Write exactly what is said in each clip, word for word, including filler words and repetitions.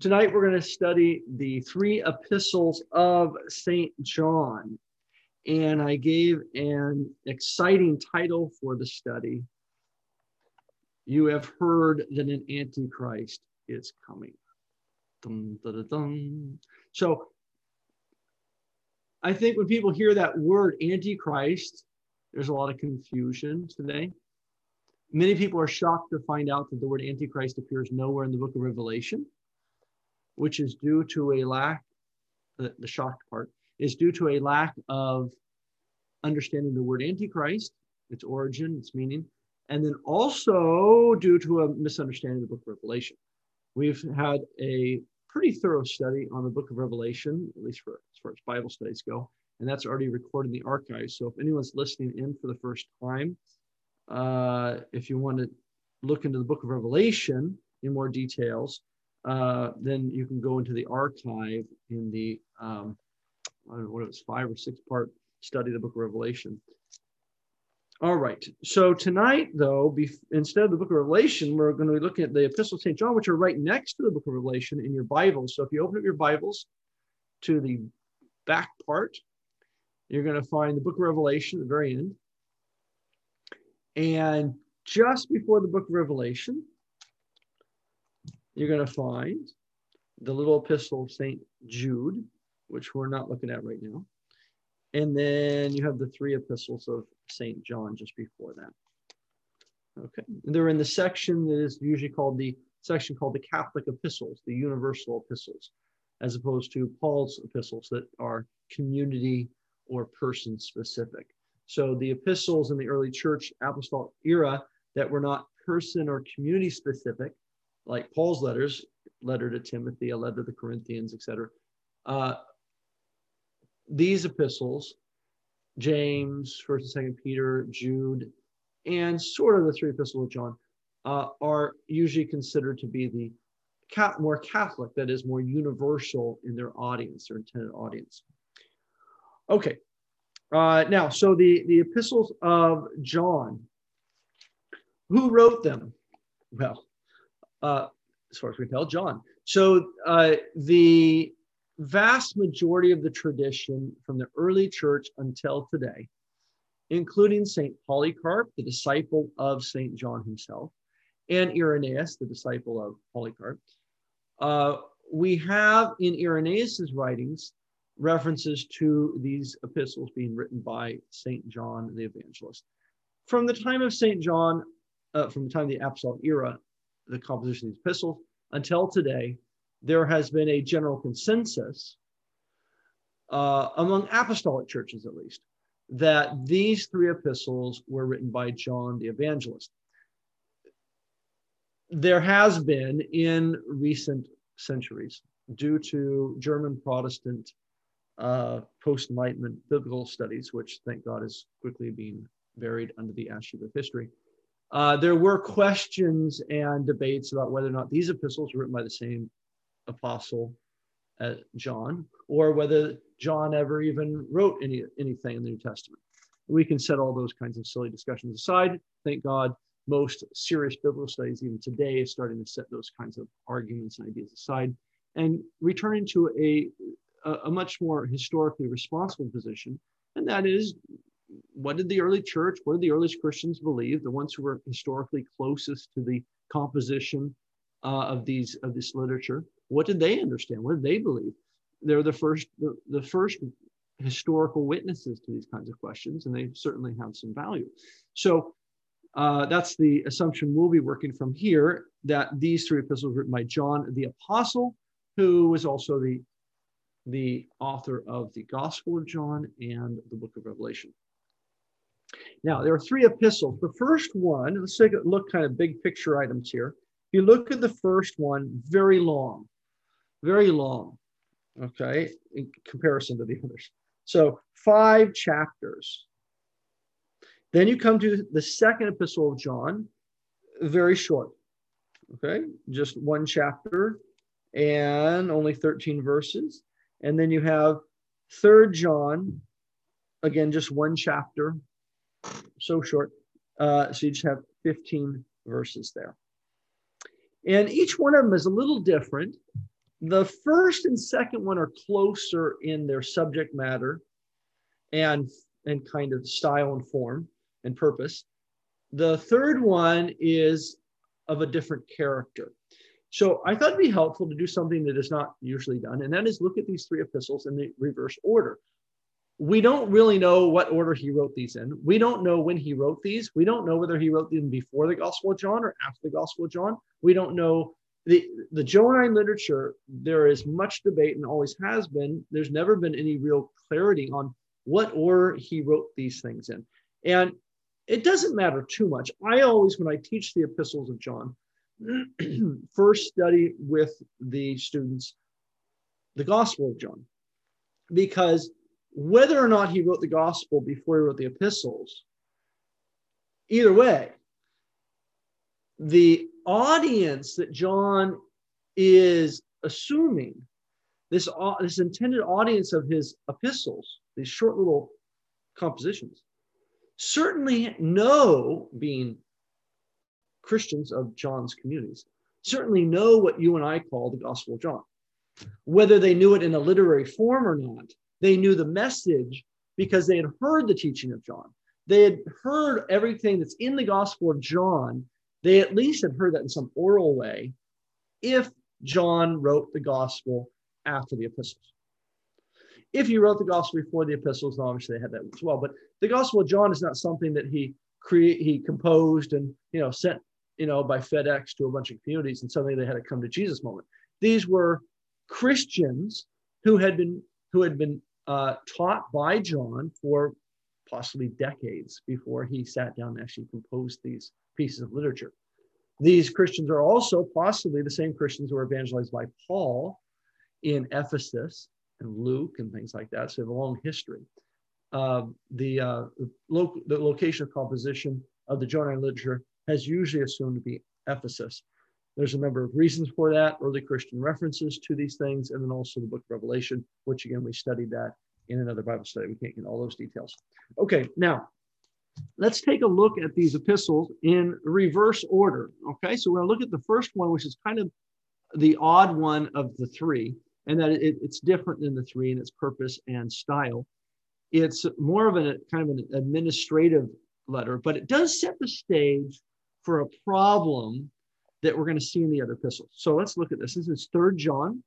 Tonight we're going to study the three epistles of Saint John. And I gave an exciting title for the study. You have heard that an Antichrist is coming. Dun, dun, dun, dun. So I think when people hear that word Antichrist, there's a lot of confusion today. Many people are shocked to find out that the word Antichrist appears nowhere in the book of Revelation, which is due to a lack, the, the shocked part, is due to a lack of understanding the word Antichrist, its origin, its meaning, and then also due to a misunderstanding of the book of Revelation. We've had a pretty thorough study on the book of Revelation, at least for, as far as Bible studies go, and that's already recorded in the archives. So if anyone's listening in for the first time, uh, if you want to look into the book of Revelation in more details, Uh, then you can go into the archive in the, um, I don't know what it was, five or six part study of the book of Revelation. All right. So tonight, though, instead of the book of Revelation, we're going to be looking at the Epistle of Saint John, which are right next to the book of Revelation in your Bibles. So if you open up your Bibles to the back part, you're going to find the book of Revelation at the very end. And just before the book of Revelation, you're going to find the little epistle of Saint Jude, which we're not looking at right now. And then you have the three epistles of Saint John just before that. Okay. And they're in the section that is usually called the section called the Catholic epistles, the universal epistles, as opposed to Paul's epistles that are community or person specific. So the epistles in the early church apostolic era that were not person or community specific, like Paul's letters, letter to Timothy, a letter to the Corinthians, et cetera. Uh, these epistles, James, First and Second Peter, Jude, and sort of the three epistles of John, uh, are usually considered to be the cat, more Catholic, that is more universal in their audience, their intended audience. Okay, uh, now, so the, the epistles of John, who wrote them? Well, Uh, as far as we can tell, John. So uh, the vast majority of the tradition from the early church until today, including Saint Polycarp, the disciple of Saint John himself, and Irenaeus, the disciple of Polycarp, uh, we have in Irenaeus's writings references to these epistles being written by Saint John the Evangelist. From the time of Saint John, uh, from the time of the Apostolic era, the composition of these epistles, until today, there has been a general consensus uh, among apostolic churches, at least, that these three epistles were written by John the Evangelist. There has been in recent centuries, due to German Protestant uh, post-Enlightenment biblical studies, which thank God is quickly being buried under the ash heap of history, Uh, there were questions and debates about whether or not these epistles were written by the same apostle as John, or whether John ever even wrote any, anything in the New Testament. We can set all those kinds of silly discussions aside. Thank God most serious biblical studies even today is starting to set those kinds of arguments and ideas aside and returning to a, a, a much more historically responsible position, and that is, what did the early church, what did the earliest Christians believe, the ones who were historically closest to the composition uh, of these of this literature? What did they understand? What did they believe? They're the first the, the first historical witnesses to these kinds of questions, and they certainly have some value. So uh, that's the assumption we'll be working from here, that these three epistles were written by John the Apostle, who was also the the author of the Gospel of John and the book of Revelation. Now, there are three epistles. The first one, let's take a look, kind of big picture items here. If you look at the first one, very long, very long, okay, in comparison to the others. So five chapters. Then you come to the second epistle of John, very short, okay, just one chapter and only thirteen verses. And then you have third John, again, just one chapter, so short. Uh, so you just have fifteen verses there. And each one of them is a little different, The first and second one are closer in their subject matter and, and kind of style and form and purpose. The third one is of a different character. So I thought it'd be helpful to do something that is not usually done, and that is look at these three epistles in the reverse order. We don't really know what order he wrote these in. We don't know when he wrote these. We don't know whether he wrote them before the Gospel of John or after the Gospel of John. We don't know. The, the Johannine literature, there is much debate and always has been. There's never been any real clarity on what order he wrote these things in. And it doesn't matter too much. I always, when I teach the epistles of John, first study with the students the Gospel of John, because whether or not he wrote the Gospel before he wrote the epistles, either way, the audience that John is assuming, this, this intended audience of his epistles, these short little compositions, certainly know, being Christians of John's communities, certainly know what you and I call the Gospel of John. Whether they knew it in a literary form or not, they knew the message because they had heard the teaching of John. They had heard everything that's in the Gospel of John. They at least had heard that in some oral way, if John wrote the Gospel after the epistles. If he wrote the Gospel before the epistles, obviously they had that as well. But the Gospel of John is not something that he create, he composed and you know sent you know by FedEx to a bunch of communities, and suddenly they had a come to Jesus moment. These were Christians who had been who had been uh, taught by John for possibly decades before he sat down and actually composed these pieces of literature. These Christians are also possibly the same Christians who were evangelized by Paul in Ephesus and Luke and things like that. So they have a long history. Uh, the, uh, lo- the location of composition of the Johannine literature has usually assumed to be Ephesus. There's a number of reasons for that, early Christian references to these things, and then also the book of Revelation, which again, we studied that in another Bible study. We can't get all those details. Okay, now let's take a look at these epistles in reverse order. Okay, so we're going to look at the first one, which is kind of the odd one of the three, and that it, it's different than the three in its purpose and style. It's more of a kind of an administrative letter, but it does set the stage for a problem that we're going to see in the other epistles. So let's look at this. This is Third John.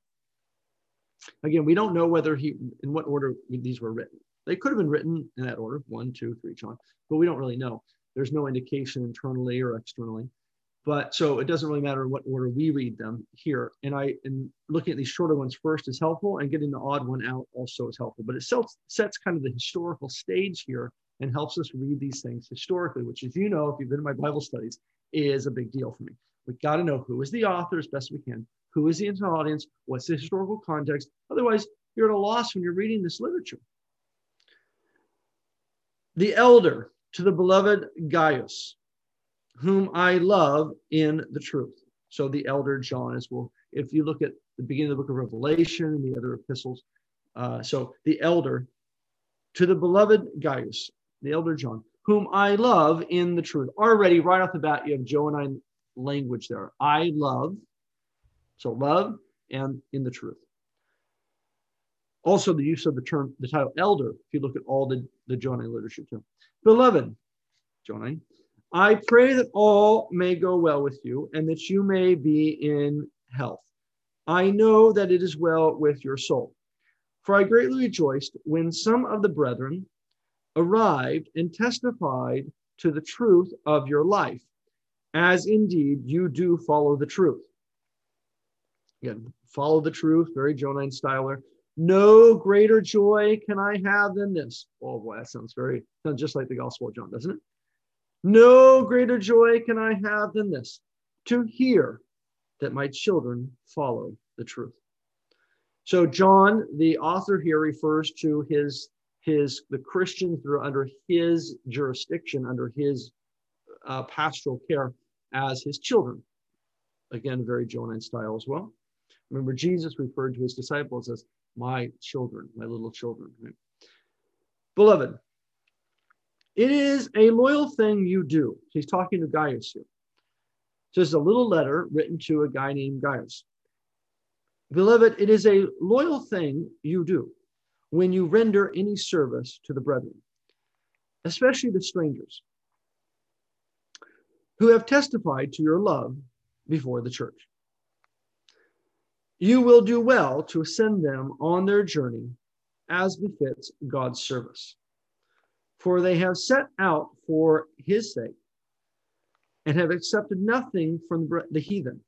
Again, we don't know whether he, in what order these were written. They could have been written in that order, one, two, three, John, but we don't really know. There's no indication internally or externally. But so it doesn't really matter in what order we read them here. And I, and looking at these shorter ones first is helpful, and getting the odd one out also is helpful. But it sets, sets kind of the historical stage here and helps us read these things historically, which, as you know, if you've been in my Bible studies, is a big deal for me. We've got to know who is the author as best we can, who is the intended audience, what's the historical context. Otherwise, you're at a loss when you're reading this literature. The elder to the beloved Gaius, whom I love in the truth. So the elder John as well. If you look at the beginning of the book of Revelation and the other epistles, uh, so the elder to the beloved Gaius, the elder John, whom I love in the truth. Already, right off the bat, you have Johannine language there. I love, so love and in the truth. Also, the use of the term, the title elder, if you look at all the, the Johannine literature too. Beloved, Johannine, I pray that all may go well with you and that you may be in health. I know that it is well with your soul. For I greatly rejoiced when some of the brethren arrived and testified to the truth of your life, as indeed you do follow the truth. Again, follow the truth, very Johannine style there. No greater joy can I have than this. Oh boy, that sounds very, sounds just like the Gospel of John, doesn't it? No greater joy can I have than this, to hear that my children follow the truth. So John, the author here, refers to his, his the Christians that are under his jurisdiction, under his uh, pastoral care as his children. Again, very Johannine style as well. Remember, Jesus referred to his disciples as my children, my little children. Right? Beloved, it is a loyal thing you do. He's talking to Gaius here. So this is a little letter written to a guy named Gaius. Beloved, it is a loyal thing you do when you render any service to the brethren, especially the strangers, who have testified to your love before the church. You will do well to send them on their journey as befits God's service, for they have set out for his sake and have accepted nothing from the heathen.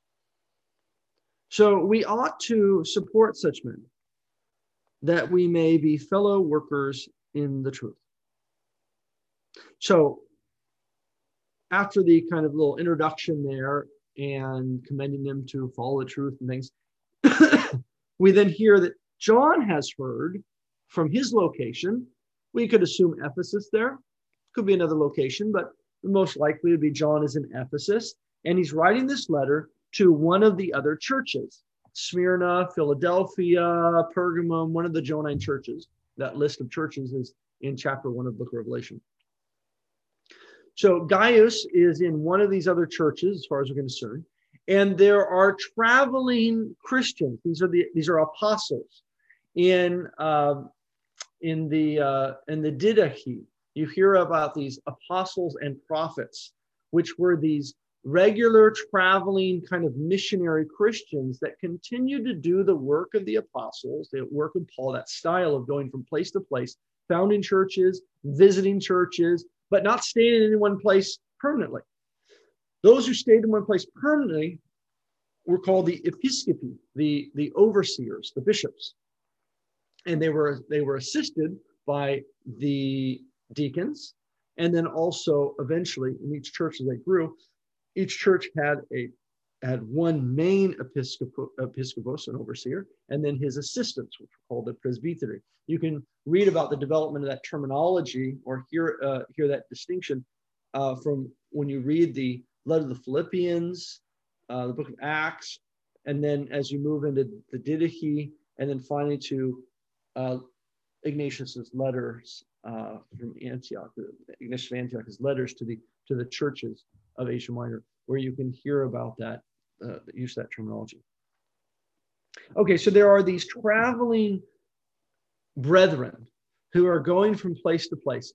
So we ought to support such men, that we may be fellow workers in the truth. So after the kind of little introduction there and commending them to follow the truth and things, we then hear that John has heard from his location. We could assume Ephesus there. Could be another location, but most likely would be John is in Ephesus. And he's writing this letter to one of the other churches, Smyrna, Philadelphia, Pergamum, one of the Johannine churches. That list of churches is in chapter one of the book of Revelation. So Gaius is in one of these other churches, as far as we're concerned. And there are traveling Christians. These are the these are apostles in uh, in the uh, in the Didache. You hear about these apostles and prophets, which were these regular traveling kind of missionary Christians that continue to do the work of the apostles, the work of Paul, that style of going from place to place, founding churches, visiting churches, but not staying in any one place permanently. Those who stayed in one place permanently were called the episcopi, the, the overseers, the bishops. And they were, they were assisted by the deacons. And then also eventually in each church as they grew, each church had a had one main episcopo, episcopos, an overseer, and then his assistants, which were called the presbytery. You can read about the development of that terminology or hear uh, hear that distinction uh, from when you read the letter of the Philippians, uh, the book of Acts, and then as you move into the Didache, and then finally to uh, Ignatius's letters uh, from Antioch, Ignatius of Antioch's letters to the to the churches of Asia Minor, where you can hear about that, uh, the use of that terminology. Okay, so there are these traveling brethren who are going from place to place.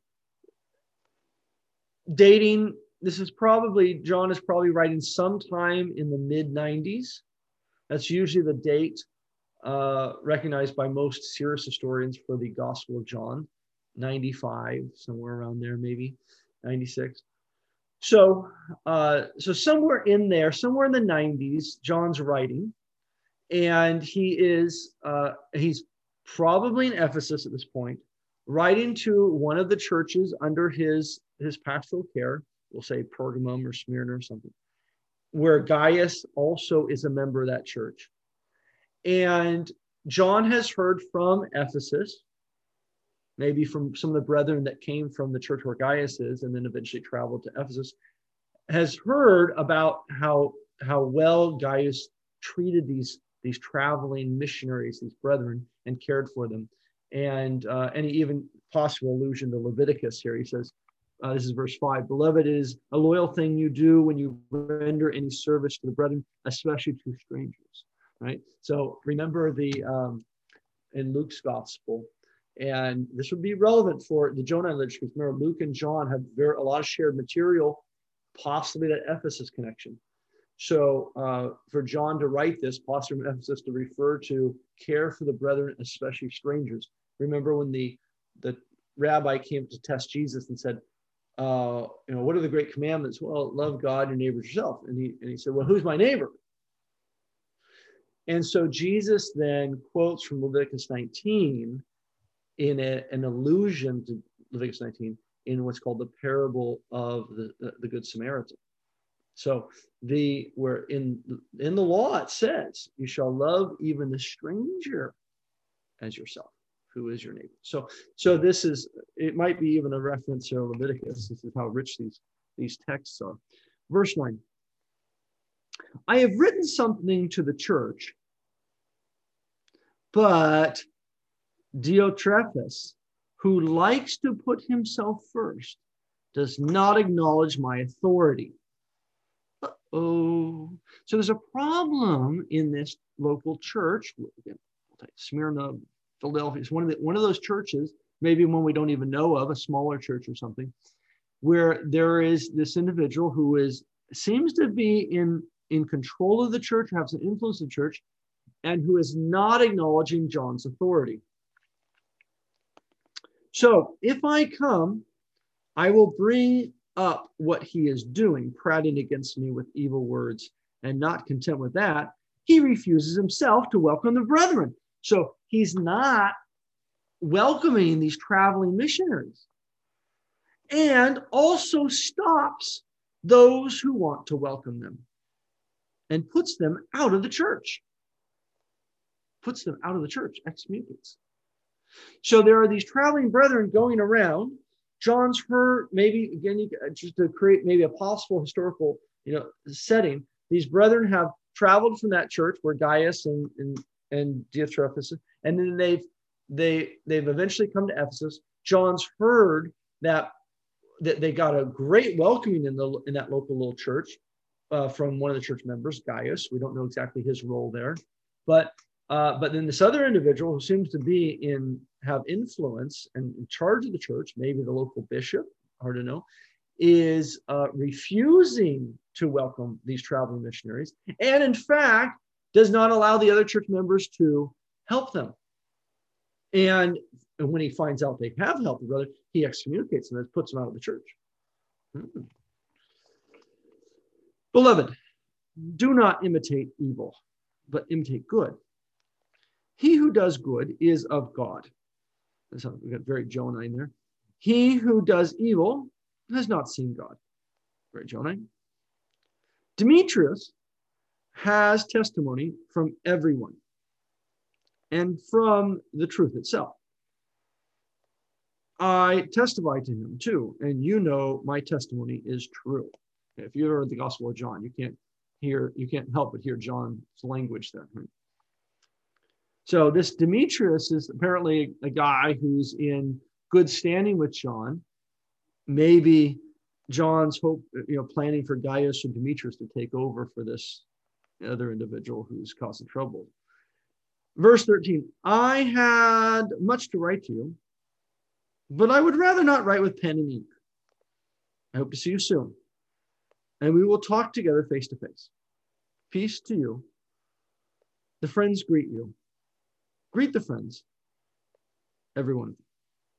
Dating, this is probably, John is probably writing sometime in the mid nineties. That's usually the date uh, recognized by most serious historians for the Gospel of John, ninety-five, somewhere around there, maybe ninety-six. So, uh, so somewhere in there, somewhere in the nineties, John's writing, and he is, uh, he's probably in Ephesus at this point, writing to one of the churches under his, his pastoral care, we'll say Pergamum or Smyrna or something, where Gaius also is a member of that church. And John has heard from Ephesus, maybe from some of the brethren that came from the church where Gaius is, and then eventually traveled to Ephesus, has heard about how, how well Gaius treated these, these traveling missionaries, these brethren, and cared for them. And, uh, and he even possible allusion to Leviticus here. He says, uh, this is verse five, beloved, it is a loyal thing you do when you render any service to the brethren, especially to strangers, right? So remember the, um, in Luke's gospel, and this would be relevant for the Johannine literature, because remember, Luke and John have very, a lot of shared material, possibly that Ephesus connection. So uh, for John to write this, possibly from Ephesus, to refer to care for the brethren, especially strangers. Remember when the, the rabbi came to test Jesus and said, uh, you know, what are the great commandments? Well, love God and your neighbor yourself. And he, and he said, well, who's my neighbor? And so Jesus then quotes from Leviticus nineteen, in a, an allusion to Leviticus nineteen, in what's called the parable of the, the, the Good Samaritan. So the where in, in the law it says, you shall love even the stranger as yourself, who is your neighbor. So, so this is, it might be even a reference to Leviticus. This is how rich these, these texts are. Verse nine, I have written something to the church, but Diotrephes, who likes to put himself first, does not acknowledge my authority. oh. So there's a problem in this local church. Again, Smyrna, Philadelphia. It's one of the, one of those churches, maybe one we don't even know of, a smaller church or something, where there is this individual who is seems to be in, in control of the church, has an influence in the church, and who is not acknowledging John's authority. So if I come, I will bring up what he is doing, prating against me with evil words, and not content with that, he refuses himself to welcome the brethren. So he's not welcoming these traveling missionaries, and also stops those who want to welcome them and puts them out of the church. Puts them out of the church, excommunicates. So there are these traveling brethren going around. John's heard, maybe, again, you, just to create maybe a possible historical you know, setting, these brethren have traveled from that church where Gaius and, and, and Diotrephes, and then they've, they, they've eventually come to Ephesus. John's heard that, that they got a great welcoming in, the, in that local little church uh, from one of the church members, Gaius. We don't know exactly his role there. But Uh, but then this other individual who seems to be in, have influence and in charge of the church, maybe the local bishop, hard to know, is uh, refusing to welcome these traveling missionaries. And in fact, does not allow the other church members to help them. And, and when he finds out they have helped the brother, he excommunicates them and puts them out of the church. Hmm. Beloved, do not imitate evil, but imitate good. He who does good is of God. That's how we got very Johannine there. He who does evil has not seen God. Very Johannine. Demetrius has testimony from everyone and from the truth itself. I testify to him too, and you know my testimony is true. If you heard the Gospel of John, you can't hear, you can't help but hear John's language there. Right? So this Demetrius is apparently a guy who's in good standing with John. Maybe John's hope, you know, planning for Gaius and Demetrius to take over for this other individual who's causing trouble. Verse thirteen, I had much to write to you, but I would rather not write with pen and ink. I hope to see you soon, and we will talk together face to face. Peace to you. The friends greet you. Greet the friends, every one of you.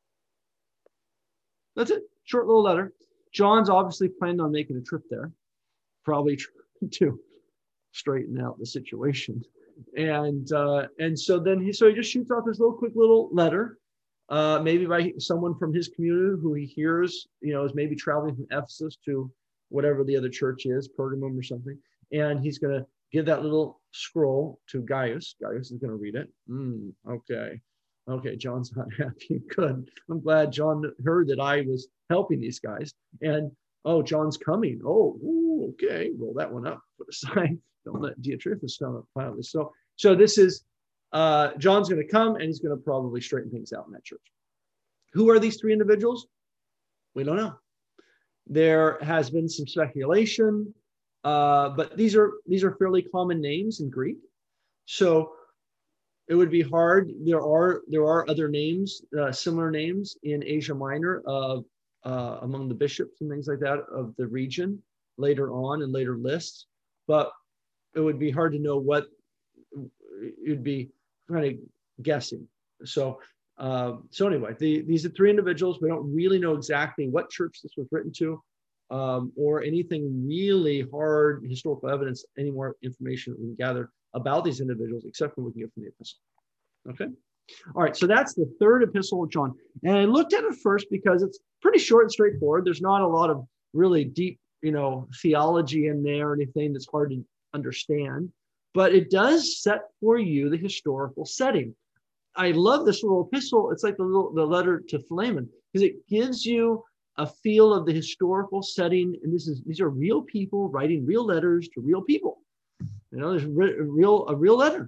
That's it. Short little letter. John's obviously planned on making a trip there, probably to straighten out the situation. And uh, and so then he so he just shoots off this little quick little letter, uh, maybe by someone from his community who he hears, you know, is maybe traveling from Ephesus to whatever the other church is, Pergamum or something, and he's going to give that little scroll to Gaius. Gaius is going to read it. Mm, okay. Okay, John's not happy. Good. I'm glad John heard that I was helping these guys. And, oh, John's coming. Oh, ooh, okay. Roll that one up. Put aside. Don't let Diotrephes know finally. So, so this is, uh, John's going to come and he's going to probably straighten things out in that church. Who are these three individuals? We don't know. There has been some speculation. Uh, but these are these are fairly common names in Greek, so it would be hard. There are there are other names, uh, similar names in Asia Minor of uh, among the bishops and things like that of the region later on in later lists, but it would be hard to know what you'd be kind of guessing. So uh, so anyway, the, these are three individuals. We don't really know exactly what church this was written to. Um, or anything really hard historical evidence, any more information that we can gather about these individuals, except for what we can get from the epistle. Okay. All right. So that's the third epistle of John. And I looked at it first because it's pretty short and straightforward. There's not a lot of really deep, you know, theology in there or anything that's hard to understand, but it does set for you the historical setting. I love this little epistle. It's like the little, the letter to Philemon, because it gives you a feel of the historical setting, and this is these are real people writing real letters to real people. You know, there's re real a real letter.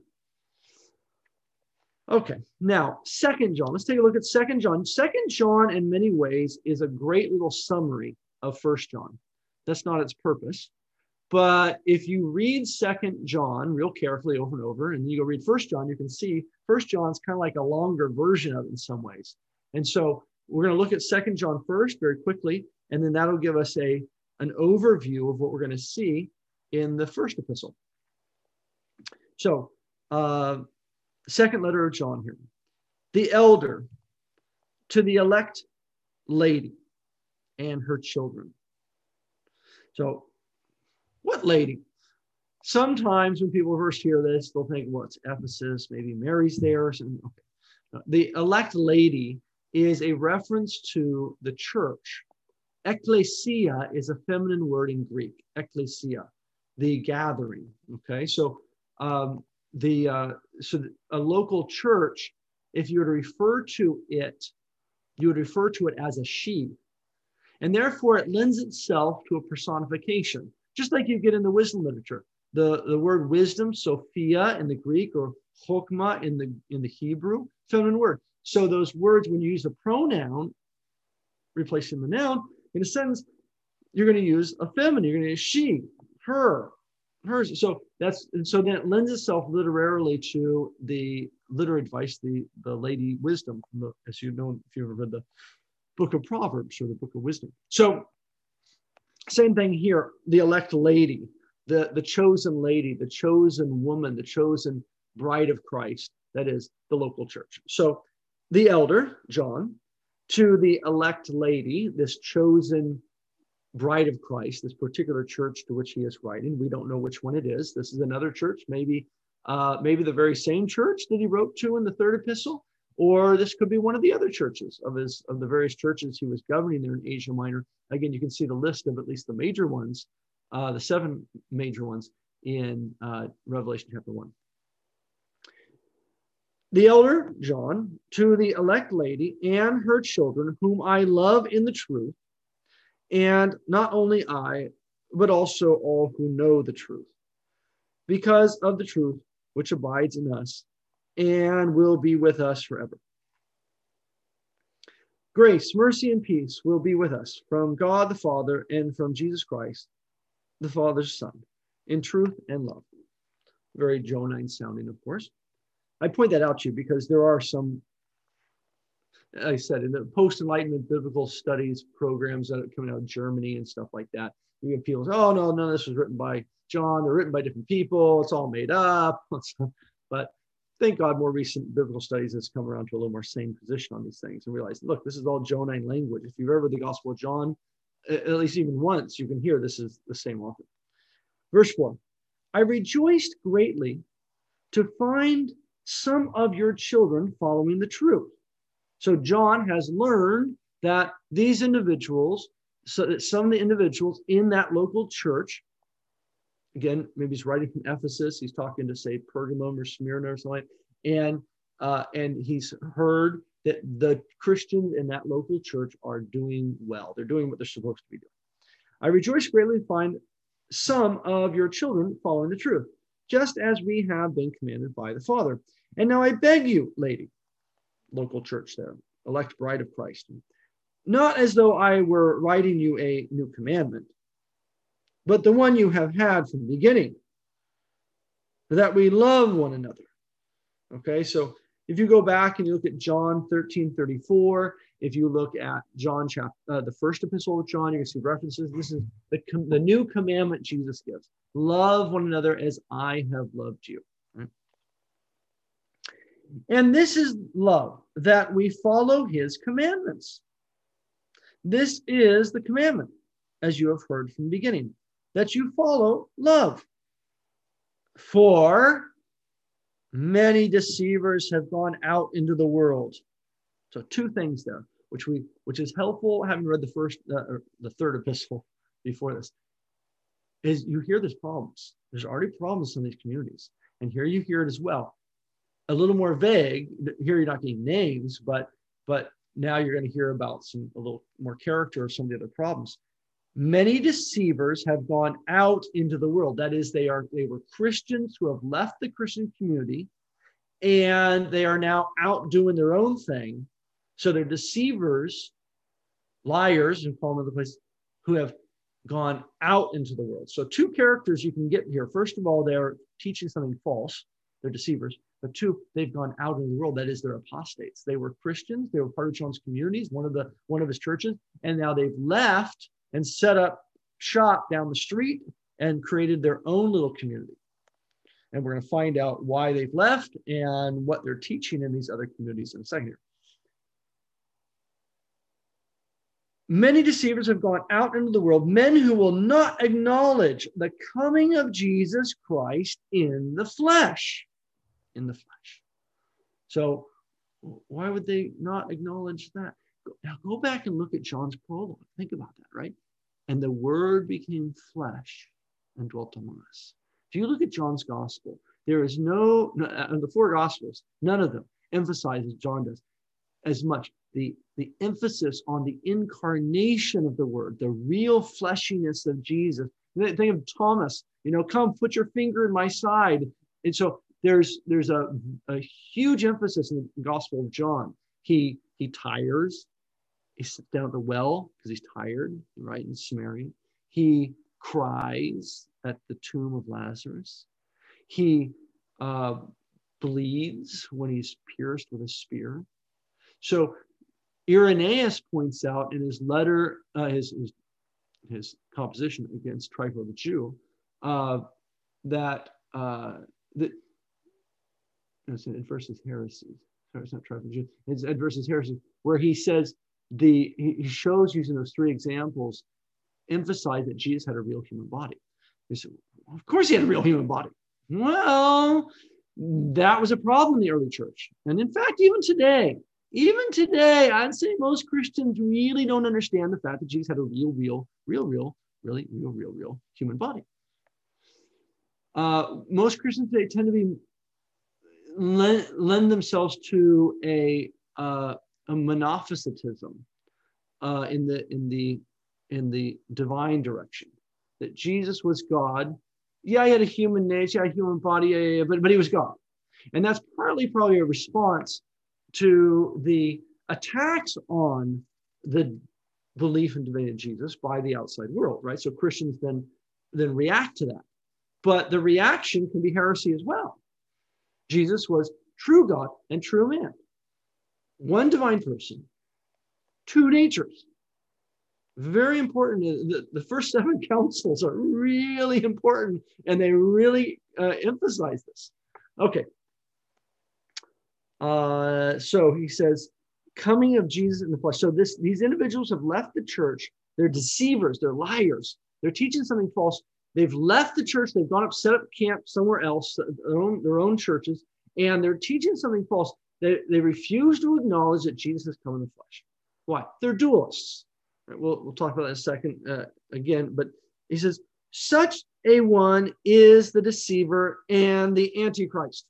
Okay, now Second John. Let's take a look at Second John. Second John, in many ways, is a great little summary of First John. That's not its purpose, But if you read Second John real carefully over and over, and you go read First John, you can see First John's kind of like a longer version of it in some ways. And so we're going to look at Second John first very quickly, and then that'll give us a an overview of what we're going to see in the first epistle. So, uh, second letter of John here. The elder to the elect lady and her children. So, what lady? Sometimes when people first hear this, they'll think, well, it's Ephesus, maybe Mary's there. Or something. Okay. The elect lady is a reference to the church. Ecclesia is a feminine word in Greek. Ecclesia, the gathering. Okay, so um, the uh, so a local church, if you were to refer to it, you would refer to it as a she, and therefore it lends itself to a personification, just like you get in the wisdom literature. The the word wisdom, Sophia in the Greek, or chokmah in the in the Hebrew, feminine word. So those words, when you use a pronoun replacing the noun, in a sentence, you're going to use a feminine. You're going to use she, her, hers. So that's and so then it lends itself literarily to the literary device, the the Lady Wisdom, from the, as you know, if you ever read the Book of Proverbs or the Book of Wisdom. So same thing here. The elect lady, the the chosen lady, the chosen woman, the chosen bride of Christ. That is the local church. So the elder John, to the elect lady, this chosen bride of Christ, this particular church to which he is writing. We don't know which one it is. This is another church, maybe uh, maybe the very same church that he wrote to in the third epistle, or this could be one of the other churches of his of the various churches he was governing there in Asia Minor. Again, you can see the list of at least the major ones, uh, the seven major ones in uh, Revelation chapter one. The elder John, to the elect lady and her children, whom I love in the truth, and not only I, but also all who know the truth, because of the truth which abides in us and will be with us forever. Grace, mercy, and peace will be with us from God the Father and from Jesus Christ, the Father's Son, in truth and love. Very Johannine sounding, of course. I point that out to you because there are some, like I said, in the post-Enlightenment biblical studies programs that are coming out of Germany and stuff like that, you get people say, oh, no, none of this was written by John. They're written by different people. It's all made up. But thank God more recent biblical studies has come around to a little more sane position on these things and realize, look, this is all Johannine language. If you've ever read the Gospel of John, at least even once, you can hear this is the same author. Verse four, I rejoiced greatly to find some of your children following the truth. So John has learned that these individuals, so that some of the individuals in that local church, again, maybe he's writing from Ephesus, he's talking to, say, Pergamum or Smyrna or something, and uh, and he's heard that the Christians in that local church are doing well. They're doing what they're supposed to be doing. I rejoice greatly to find some of your children following the truth, just as we have been commanded by the Father. And now I beg you, lady, local church there, elect bride of Christ, not as though I were writing you a new commandment, but the one you have had from the beginning, that we love one another. Okay, so if you go back and you look at John thirteen thirty-four, if you look at John chapter, uh, the first epistle of John, you can see references. This is the, the new commandment Jesus gives. Love one another as I have loved you. Right? And this is love, that we follow his commandments. This is the commandment, as you have heard from the beginning, that you follow love. For many deceivers have gone out into the world. So two things there, which we, which is helpful, having read the first, uh, or the third epistle before this, is you hear there's problems. There's already problems in these communities. And here you hear it as well. A little more vague. Here you're not getting names, but but now you're going to hear about some a little more character of some of the other problems. Many deceivers have gone out into the world. That is, they are they were Christians who have left the Christian community, and they are now out doing their own thing. So they're deceivers, liars, and call them other places, who have gone out into the world. So two characters you can get here. First of all, they're teaching something false. They're deceivers. But two, they've gone out in the world. That is, they're apostates. They were Christians. They were part of John's communities, one of the one of his churches, and now they've left and set up shop down the street and created their own little community. And we're going to find out why they've left and what they're teaching in these other communities in a second here. Many deceivers have gone out into the world, men who will not acknowledge the coming of Jesus Christ in the flesh. In the flesh. So why would they not acknowledge that? Now go back and look at John's prologue. Think about that, right? And the word became flesh and dwelt among us. If you look at John's gospel, there is no, no the four gospels, none of them emphasizes, John does, as much the, the emphasis on the incarnation of the word, the real fleshiness of Jesus. Think of Thomas, you know, come put your finger in my side. And so there's there's a, a huge emphasis in the Gospel of John. He he tires. He sits down at the well because he's tired, right, in Samaria. He cries at the tomb of Lazarus. He uh, bleeds when he's pierced with a spear. So Irenaeus points out in his letter, uh, his, his his composition against Trypho the Jew, uh, that uh, that it's versus heresies. Sorry, it's not Trypho the Jew. It's versus heresies, where he says the he shows using those three examples, emphasize that Jesus had a real human body. He said, of course he had a real human body. Well, that was a problem in the early church, and in fact, even today. Even today, I'd say most Christians really don't understand the fact that Jesus had a real, real, real, real, really, real, real, real human body. Uh, most Christians today tend to be lend, lend themselves to a uh, a monophysitism uh, in the in the in the divine direction. That Jesus was God. Yeah, he had a human nature, yeah, a human body, yeah, yeah, yeah, but but he was God, and that's partly probably a response to the attacks on the belief in divinity of Jesus by the outside world, right? So Christians then, then react to that. But the reaction can be heresy as well. Jesus was true God and true man. One divine person, two natures. Very important. The, the first seven councils are really important, and they really uh, emphasize this. Okay. Uh, so he says, coming of Jesus in the flesh. So this, these individuals have left the church. They're deceivers. They're liars. They're teaching something false. They've left the church. They've gone up, set up camp somewhere else, their own, their own churches, and they're teaching something false. They, they refuse to acknowledge that Jesus has come in the flesh. Why? They're dualists. Right, we'll, we'll talk about that in a second uh, again. But he says, such a one is the deceiver and the antichrist.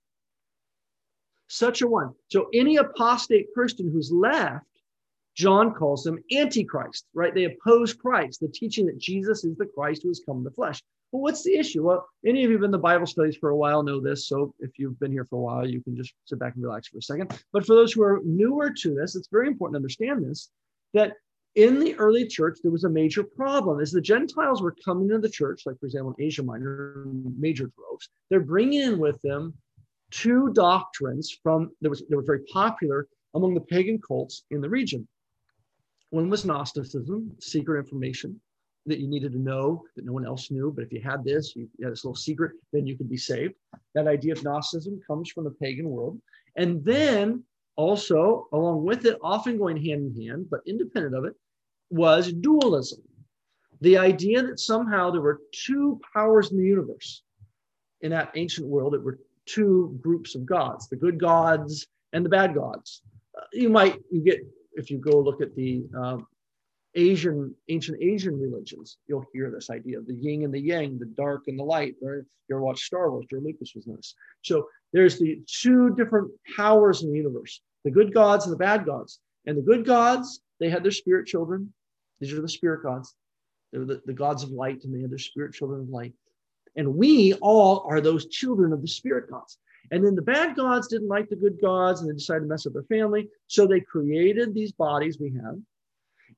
Such a one. So any apostate Christian who's left, John calls them antichrist, right? They oppose Christ, the teaching that Jesus is the Christ who has come in the flesh. Well, what's the issue? Well, any of you have been in the Bible studies for a while know this. So if you've been here for a while, you can just sit back and relax for a second. But for those who are newer to this, it's very important to understand this, that in the early church, there was a major problem. As the Gentiles were coming into the church, like for example, in Asia Minor, major droves, they're bringing in with them two doctrines from that was that were very popular among the pagan cults in the region. One was Gnosticism, secret information that you needed to know that no one else knew, but if you had this, you had this little secret, then you could be saved. That idea of Gnosticism comes from the pagan world. And then also, along with it, often going hand in hand, but independent of it, was dualism. The idea that somehow there were two powers in the universe. In that ancient world, it were two groups of gods, the good gods and the bad gods. Uh, you might you get, if you go look at the um, Asian, ancient Asian religions, you'll hear this idea of the yin and the yang, the dark and the light. Or you ever watch Star Wars, George Lucas was in this. So there's the two different powers in the universe, the good gods and the bad gods. And the good gods, they had their spirit children. These are the spirit gods. They were the, the gods of light, and they had their spirit children of light. And we all are those children of the spirit gods. And then the bad gods didn't like the good gods, and they decided to mess up their family. So they created these bodies we have.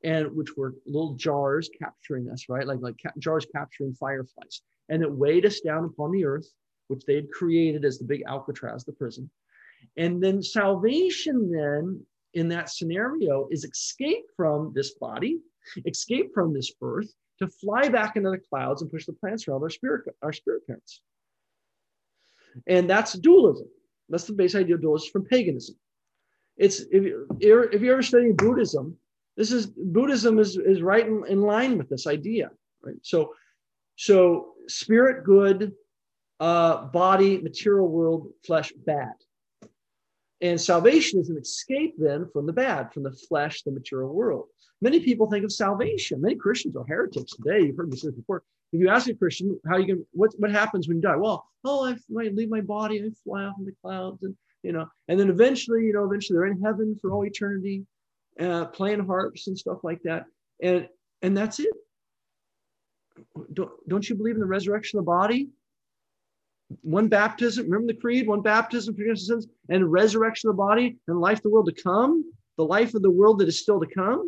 and which were little jars capturing us, right? Like, like ca- jars capturing fireflies. And it weighed us down upon the earth, which they had created as the big Alcatraz, the prison. And then salvation then in that scenario is escape from this body, escape from this earth, to fly back into the clouds and push the plants around our spirit, our spirit parents. And that's dualism. That's the base idea of dualism from paganism. It's if you're if you're ever studying Buddhism, this is Buddhism is, is right in, in line with this idea, right? So, so spirit good, uh, body, material world, flesh bad. And salvation is an escape then from the bad, from the flesh, the material world. Many people think of salvation. Many Christians are heretics today. You've heard me say this before. If you ask a Christian how you can, what, what happens when you die? Well, oh, I might leave my body, I fly off in the clouds, and you know, and then eventually, you know, eventually they're in heaven for all eternity, uh, playing harps and stuff like that, and and that's it. Don't don't you believe in the resurrection of the body? One baptism, remember the creed, one baptism, forgiveness of sins, and resurrection of the body, and life of the world to come, the life of the world that is still to come.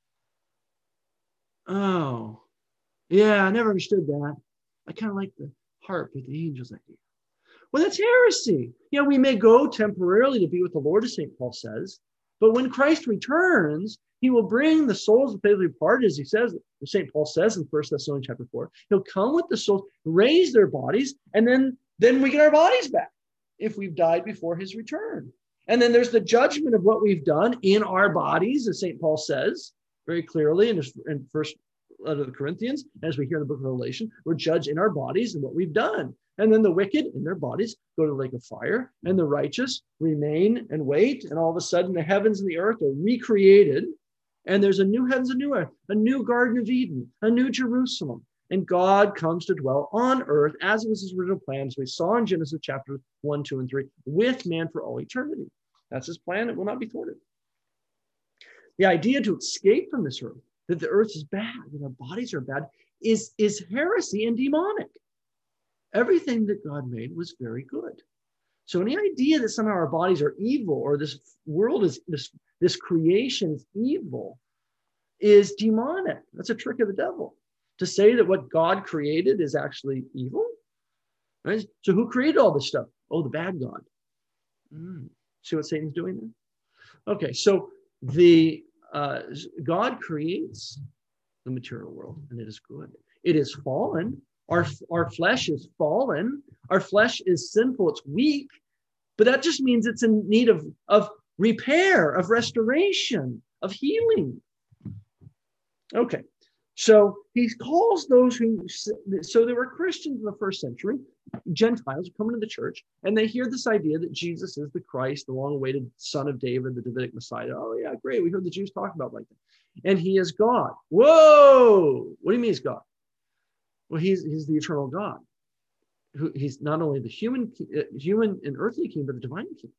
Oh, yeah, I never understood that. I kind of like the harp with the angels idea. Well, that's heresy. You know, we may go temporarily to be with the Lord, as Saint Paul says, but when Christ returns, he will bring the souls of faithfully departed, as he says, Saint Paul says in First Thessalonians chapter four. He'll come with the souls, raise their bodies, and then, then we get our bodies back if we've died before his return. And then there's the judgment of what we've done in our bodies, as Saint Paul says very clearly in his in First Letter of the Corinthians, as we hear in the book of Revelation, we're judged in our bodies and what we've done. And then the wicked in their bodies go to the lake of fire, and the righteous remain and wait. And all of a sudden, the heavens and the earth are recreated. And there's a new heavens and new earth, a new Garden of Eden, a new Jerusalem. And God comes to dwell on earth as it was his original plan, as we saw in Genesis chapter one, two, and three, with man for all eternity. That's his plan. It will not be thwarted. The idea to escape from this earth, that the earth is bad, that our bodies are bad, is, is heresy and demonic. Everything that God made was very good. So any idea that somehow our bodies are evil, or this world is, this, this creation is evil, is demonic. That's a trick of the devil. To say that what God created is actually evil. Right? So who created all this stuff? Oh, the bad God. Mm. See what Satan's doing there? Okay, so the uh, God creates the material world, and it is good. It is fallen. Our, our flesh is fallen. Our flesh is sinful. It's weak. But that just means it's in need of, of repair, of restoration, of healing. Okay. So he calls those who, so there were Christians in the first century, Gentiles who come into the church, and they hear this idea that Jesus is the Christ, the long-awaited son of David, the Davidic Messiah. Oh yeah, great. We heard the Jews talk about like that. And he is God. Whoa! What do you mean he's God? Well, he's, he's the eternal God. Who, he's not only the human, uh, human and earthly king, but the divine king.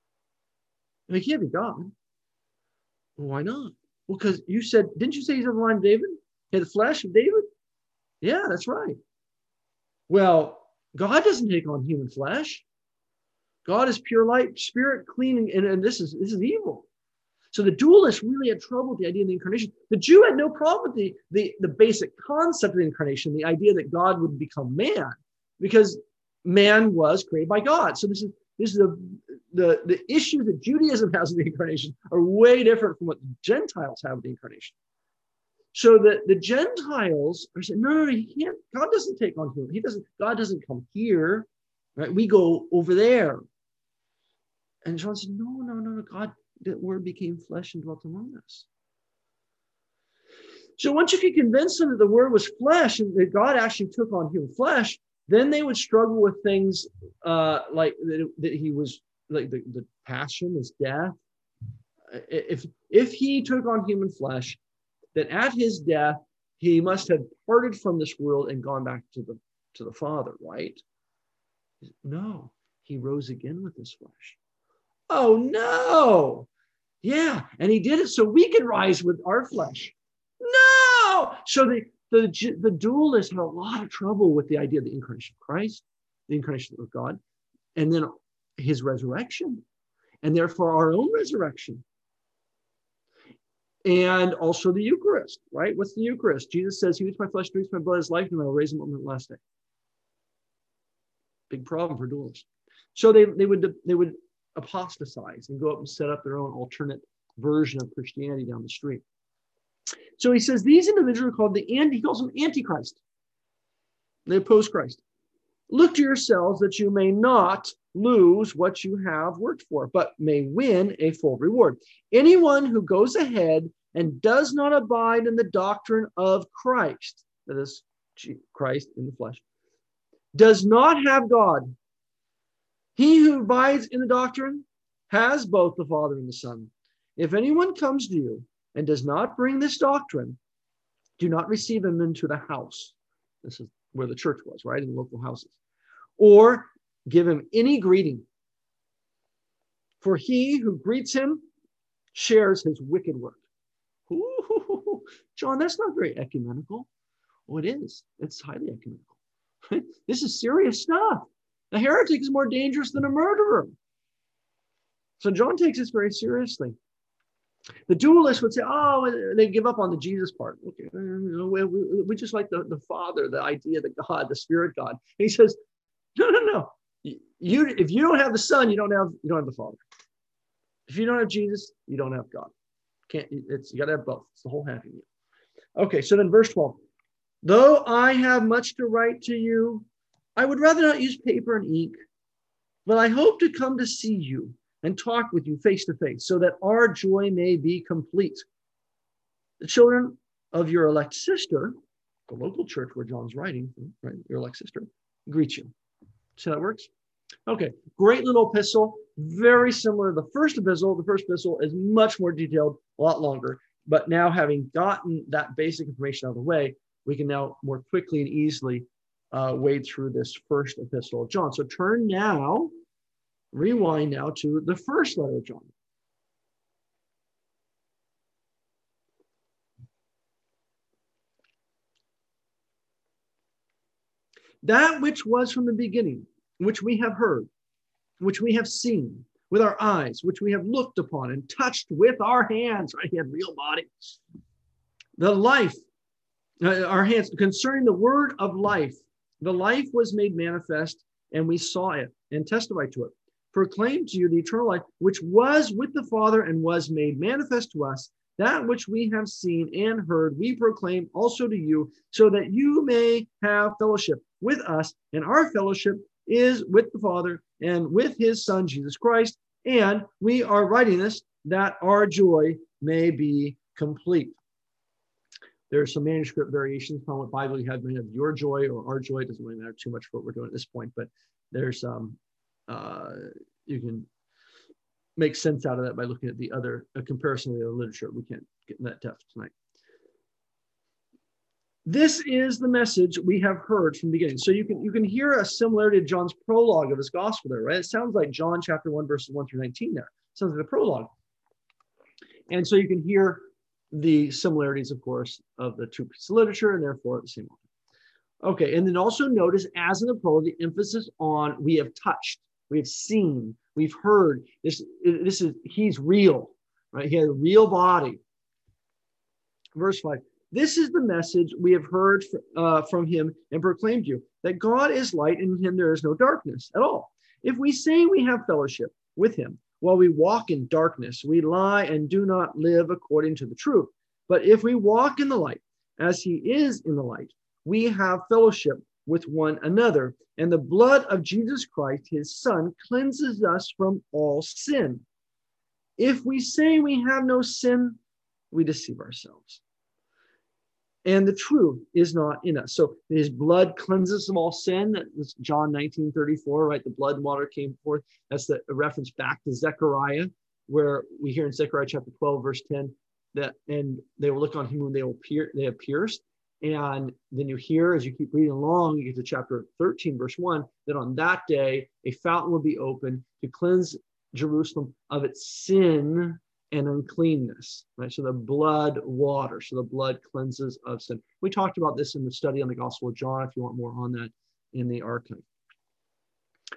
And he can't be God. Well, why not? Well, because you said, didn't you say he's of the line of David? He had the flesh of David? Yeah, that's right. Well, God doesn't take on human flesh. God is pure light, spirit, clean, and, and this is this is evil. So the dualists really had trouble with the idea of the incarnation. The Jew had no problem with the, the, the basic concept of the incarnation, the idea that God would become man, because man was created by God. So this is this is the, the, the issue that Judaism has with the incarnation are way different from what Gentiles have with the incarnation. So the, the Gentiles are saying, no, no, no, he can't, God doesn't take on human. He doesn't, God doesn't come here, right? We go over there. And John said, no, no, no, no, God, the word became flesh and dwelt among us. So once you could convince them that the word was flesh and that God actually took on human flesh, then they would struggle with things uh, like that, that he was, like the, the passion, his death. If, if he took on human flesh, that at his death, he must have parted from this world and gone back to the, to the Father, right? No, he rose again with his flesh. Oh, no. Yeah, and he did it so we could rise with our flesh. No! So the, the, the dualists had a lot of trouble with the idea of the incarnation of Christ, the incarnation of God, and then his resurrection, and therefore our own resurrection. And also the Eucharist, right? What's the Eucharist? Jesus says, he who eats my flesh, drinks my blood, is life, and I will raise him up on the last day. Big problem for dualists. So they, they would they would apostatize and go up and set up their own alternate version of Christianity down the street. So he says these individuals are called the anti, he calls them Antichrist. They oppose Christ. Look to yourselves that you may not lose what you have worked for, but may win a full reward. Anyone who goes ahead and does not abide in the doctrine of Christ, that is Christ in the flesh, does not have God. He who abides in the doctrine has both the Father and the Son. If anyone comes to you and does not bring this doctrine, do not receive him into the house. This is where the church was, right? In the local houses. Or give him any greeting. For he who greets him shares his wicked work. Ooh, John, that's not very ecumenical. Oh, it is. It's highly ecumenical. This is serious stuff. A heretic is more dangerous than a murderer. So John takes this very seriously. The dualists would say, oh, they give up on the Jesus part. Okay, we, we, we just like the, the Father, the idea, the God, the Spirit God. And he says, no, no, no. You, if you don't have the Son, you don't have you don't have the Father. If you don't have Jesus, you don't have God. Can't it's you got to have both. It's the whole happy meal. Okay, so then verse twelve. Though I have much to write to you, I would rather not use paper and ink, but I hope to come to see you and talk with you face to face, so that our joy may be complete. The children of your elect sister, the local church where John's writing, right, your elect sister, greet you. See how that works? Okay, great little epistle, very similar to the first epistle. The first epistle is much more detailed, a lot longer, but now having gotten that basic information out of the way, we can now more quickly and easily uh, wade through this first epistle of John. So turn now, rewind now to the first letter of John. That which was from the beginning, which we have heard, which we have seen with our eyes, which we have looked upon and touched with our hands, right? He had real body. The life, uh, our hands, concerning the word of life, the life was made manifest, and we saw it and testified to it. Proclaim to you the eternal life, which was with the Father and was made manifest to us. That which we have seen and heard, we proclaim also to you, so that you may have fellowship with us. And our fellowship is with the Father and with his Son, Jesus Christ. And we are writing this that our joy may be complete. There are some manuscript variations on what Bible you have, may have your joy or our joy. It doesn't really matter too much for what we're doing at this point, but there's um, uh, you can make sense out of that by looking at the other a comparison of the other literature. We can't get in that depth tonight. This is the message we have heard from the beginning. So you can you can hear a similarity to John's prologue of his gospel there, right? It sounds like John chapter one, verses one through nineteen there. It sounds like the prologue. And so you can hear the similarities, of course, of the two pieces of literature, and therefore the same author. Okay, and then also notice, as in the prologue, the emphasis on we have touched, we have seen, we've heard. This, this is, he's real, right? He had a real body. Verse five, this is the message we have heard uh, from him and proclaimed to you, that God is light, and in him there is no darkness at all. If we say we have fellowship with him, while we walk in darkness, we lie and do not live according to the truth. But if we walk in the light, as he is in the light, we have fellowship with one another. And the blood of Jesus Christ, his Son, cleanses us from all sin. If we say we have no sin, we deceive ourselves, and the truth is not in us. So his blood cleanses from all sin. That's John nineteen thirty-four, right? The blood and water came forth. That's the reference back to Zechariah, where we hear in Zechariah chapter twelve, verse ten, that, and they will look on him whom they will pier, they have pierced. And then you hear, as you keep reading along, you get to chapter thirteen, verse one, that on that day, a fountain will be opened to cleanse Jerusalem of its sin and uncleanness, right? So the blood, water, so the blood cleanses of sin. We talked about this in the study on the Gospel of John, if you want more on that in the archive.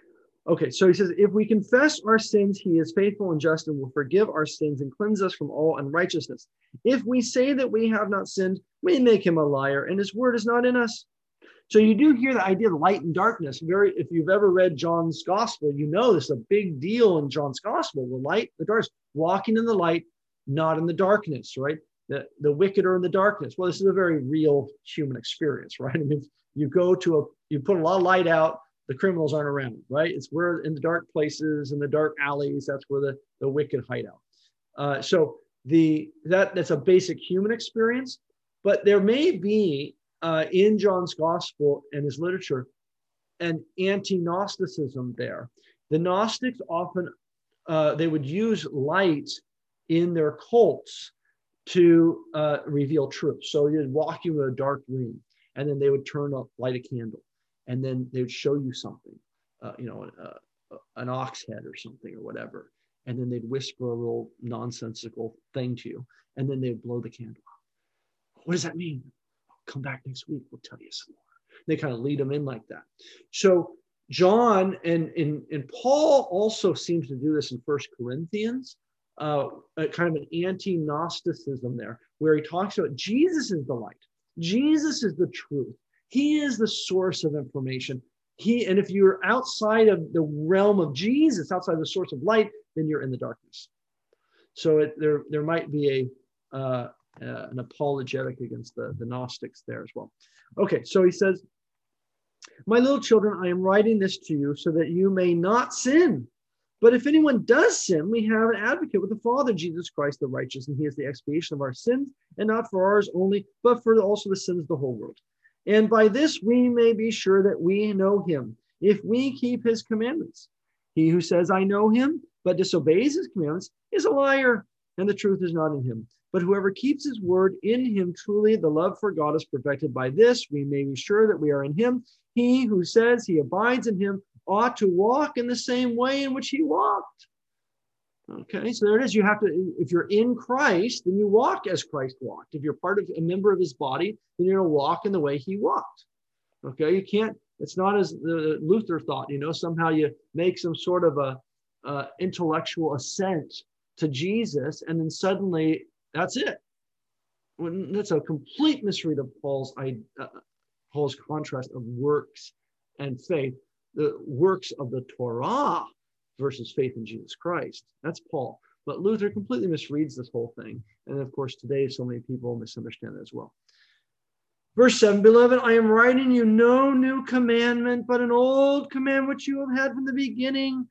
Okay, so he says, if we confess our sins, he is faithful and just and will forgive our sins and cleanse us from all unrighteousness. If we say that we have not sinned, we make him a liar and his word is not in us. So you do hear the idea of light and darkness. Very, if you've ever read John's gospel, you know this is a big deal in John's gospel, the light, the darkness, walking in the light, not in the darkness, right? The, the wicked are in the darkness. Well, this is a very real human experience, right? I mean, you go to a, you put a lot of light out, the criminals aren't around, right? It's where in the dark places, in the dark alleys, that's where the, the wicked hide out. Uh, so the that that's a basic human experience, but there may be uh, in John's gospel and his literature an anti-Gnosticism there. The Gnostics often, uh, they would use light in their cults to uh, reveal truth. So you'd walk into a dark room and then they would turn up, light a candle. And then they would show you something, uh, you know, uh, an ox head or something or whatever. And then they'd whisper a little nonsensical thing to you. And then they'd blow the candle out. What does that mean? Come back next week. We'll tell you some more. They kind of lead them in like that. So John and, and, and Paul also seems to do this in First Corinthians, uh, a kind of an anti-Gnosticism there, where he talks about Jesus is the light. Jesus is the truth. He is the source of information. He, and if you're outside of the realm of Jesus, outside the source of light, then you're in the darkness. So it, there, there might be a uh, uh, an apologetic against the, the Gnostics there as well. Okay, so he says, my little children, I am writing this to you so that you may not sin. But if anyone does sin, we have an advocate with the Father, Jesus Christ the righteous, and he is the expiation of our sins, and not for ours only, but for also the sins of the whole world. And by this we may be sure that we know him, if we keep his commandments. He who says, I know him, but disobeys his commandments, is a liar, and the truth is not in him. But whoever keeps his word, in him truly the love for God is perfected. By this we may be sure that we are in him. He who says he abides in him ought to walk in the same way in which he walked. Okay, so there it is. You have to, if you're in Christ, then you walk as Christ walked. If you're part of a member of his body, then you're going to walk in the way he walked. Okay, you can't, it's not as the Luther thought, you know, somehow you make some sort of a uh, intellectual assent to Jesus, and then suddenly that's it. When, that's a complete misread of Paul's, uh, Paul's contrast of works and faith. The works of the Torah versus faith in Jesus Christ. That's Paul. But Luther completely misreads this whole thing. And of course, today, so many people misunderstand it as well. Verse seven, beloved, I am writing you no new commandment, but an old commandment which you have had from the beginning.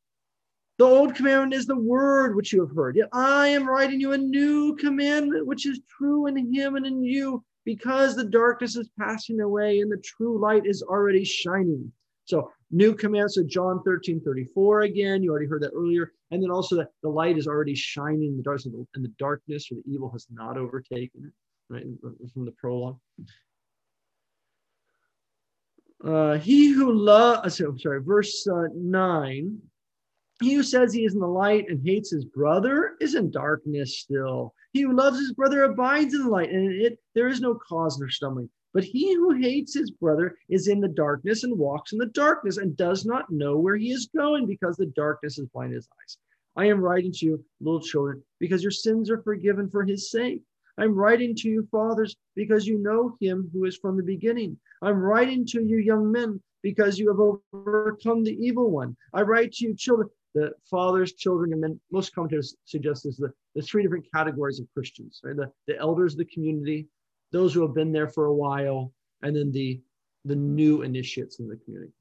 The old commandment is the word which you have heard. Yet I am writing you a new commandment, which is true in him and in you, because the darkness is passing away and the true light is already shining. So new commands of John thirteen thirty-four again, you already heard that earlier. And then also that the light is already shining in the darkness, and the darkness or the evil has not overtaken it, right? From the prologue. Uh, he who loves, I'm sorry, verse uh, nine, he who says he is in the light and hates his brother is in darkness still. He who loves his brother abides in the light, and in it there is no cause for stumbling. But he who hates his brother is in the darkness and walks in the darkness and does not know where he is going, because the darkness has blinded his eyes. I am writing to you, little children, because your sins are forgiven for his sake. I'm writing to you, fathers, because you know him who is from the beginning. I'm writing to you, young men, because you have overcome the evil one. I write to you, children. The fathers, children, and men, most commentators suggest is the, the three different categories of Christians, right? The, the elders of the community, those who have been there for a while, and then the, the new initiates in the community.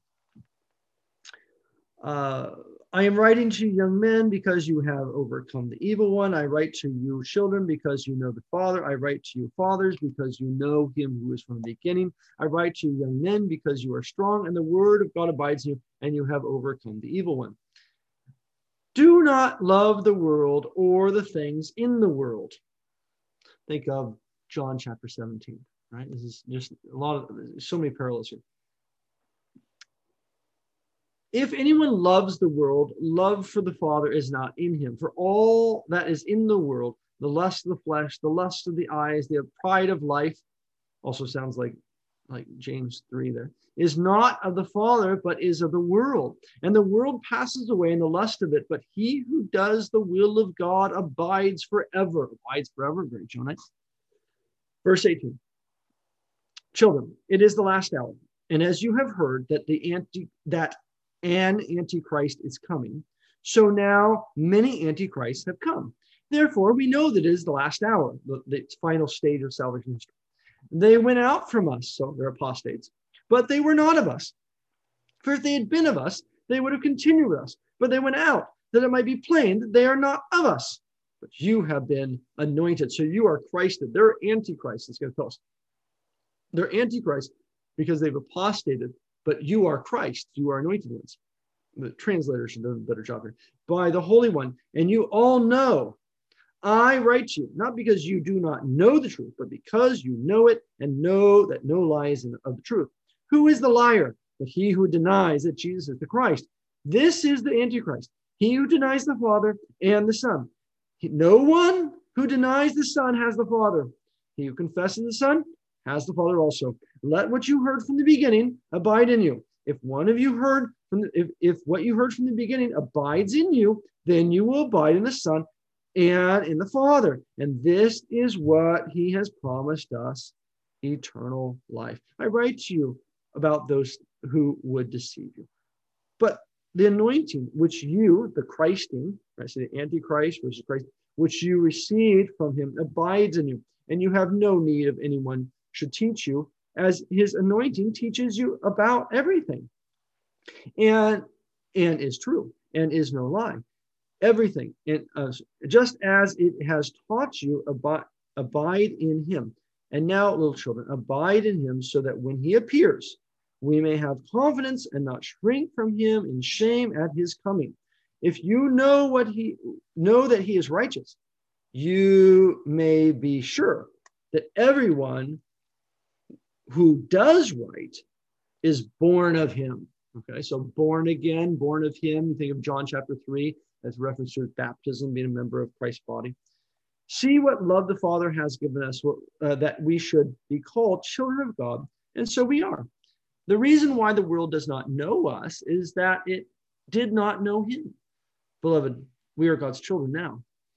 Uh, I am writing to you, young men, because you have overcome the evil one. I write to you, children, because you know the Father. I write to you, fathers, because you know him who is from the beginning. I write to you, young men, because you are strong, and the word of God abides in you, and you have overcome the evil one. Do not love the world or the things in the world. Think of John chapter seventeen, right? This is just a lot of, so many parallels here. If anyone loves the world, love for the Father is not in him. For all that is in the world, the lust of the flesh, the lust of the eyes, the pride of life, also sounds like like James three there, is not of the Father, but is of the world. And the world passes away in the lust of it, but he who does the will of God abides forever. Abides forever, very Jonah. Verse eighteen. Children, it is the last hour. And as you have heard that the anti that an antichrist is coming, so now many antichrists have come. Therefore, we know that it is the last hour, the, the final stage of salvation history. They went out from us, so they're apostates, but they were not of us. For if they had been of us, they would have continued with us. But they went out, that it might be plain that they are not of us. But you have been anointed, so you are Christed. They're antichrists, it's going to tell us. They're antichrist because they've apostated, but you are Christ. You are anointed ones. The translators should do a better job here. By the Holy One. And you all know, I write to you, not because you do not know the truth, but because you know it and know that no lie is of the truth. Who is the liar? But he who denies that Jesus is the Christ. This is the Antichrist, he who denies the Father and the Son. No one who denies the Son has the Father. He who confesses the Son has the Father also. Let what you heard from the beginning abide in you. If one of you heard from the, if, if what you heard from the beginning abides in you, then you will abide in the Son and in the Father. And this is what he has promised us, eternal life. I write to you about those who would deceive you. But the anointing which you, the Christing, I say the Antichrist versus Christ, which you received from him abides in you, and you have no need of anyone should teach you, as his anointing teaches you about everything, and and is true, and is no lie. Everything, in, uh, just as it has taught you, abide, abide in him. And now, little children, abide in him, so that when he appears, we may have confidence and not shrink from him in shame at his coming. If you know what he know that he is righteous, you may be sure that everyone who does right is born of him. Okay, so born again, born of him. You think of John chapter three as reference to baptism, being a member of Christ's body. See what love the Father has given us, uh, that we should be called children of God, and so we are. The reason why the world does not know us is that it did not know him. Beloved, we are God's children now.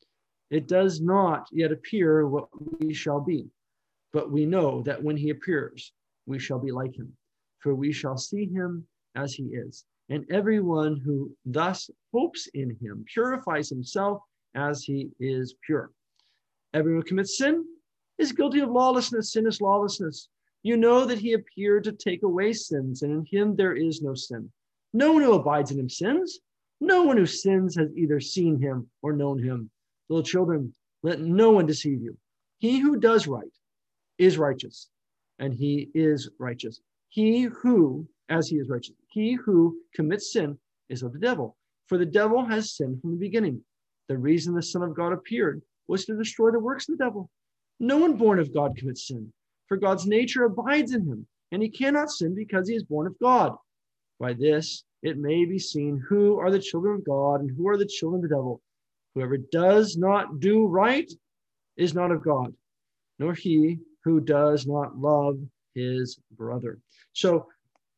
It does not yet appear what we shall be, but we know that when he appears, we shall be like him, for we shall see him as he is. And everyone who thus hopes in him purifies himself as he is pure. Everyone who commits sin is guilty of lawlessness. Sin is lawlessness. You know that he appeared to take away sins, and in him there is no sin. No one who abides in him sins. No one who sins has either seen him or known him. Little children, let no one deceive you. He who does right is righteous, and he is righteous. He who, as he is righteous, he who commits sin is of the devil, for the devil has sinned from the beginning. The reason the Son of God appeared was to destroy the works of the devil. No one born of God commits sin, for God's nature abides in him, and he cannot sin because he is born of God. By this it may be seen who are the children of God and who are the children of the devil. Whoever does not do right is not of God, nor he who does not love his brother. So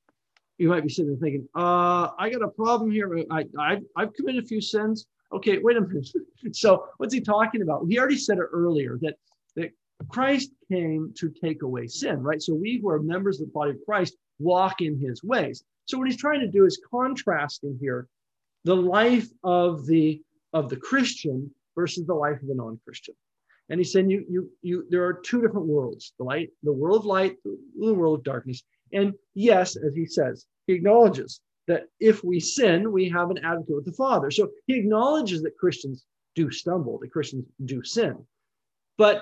you might be sitting there thinking, uh, I got a problem here. I, I, I've committed a few sins. Okay, wait a minute. So what's he talking about? He already said it earlier, that, that Christ came to take away sin, right? So we who are members of the body of Christ walk in his ways. So what he's trying to do is contrasting here the life of the, of the Christian versus the life of the non-Christian. And he's saying you, you, you, there are two different worlds, the light, the world of light, the world of darkness. And yes, as he says, he acknowledges that if we sin, we have an advocate with the Father. So he acknowledges that Christians do stumble, that Christians do sin. But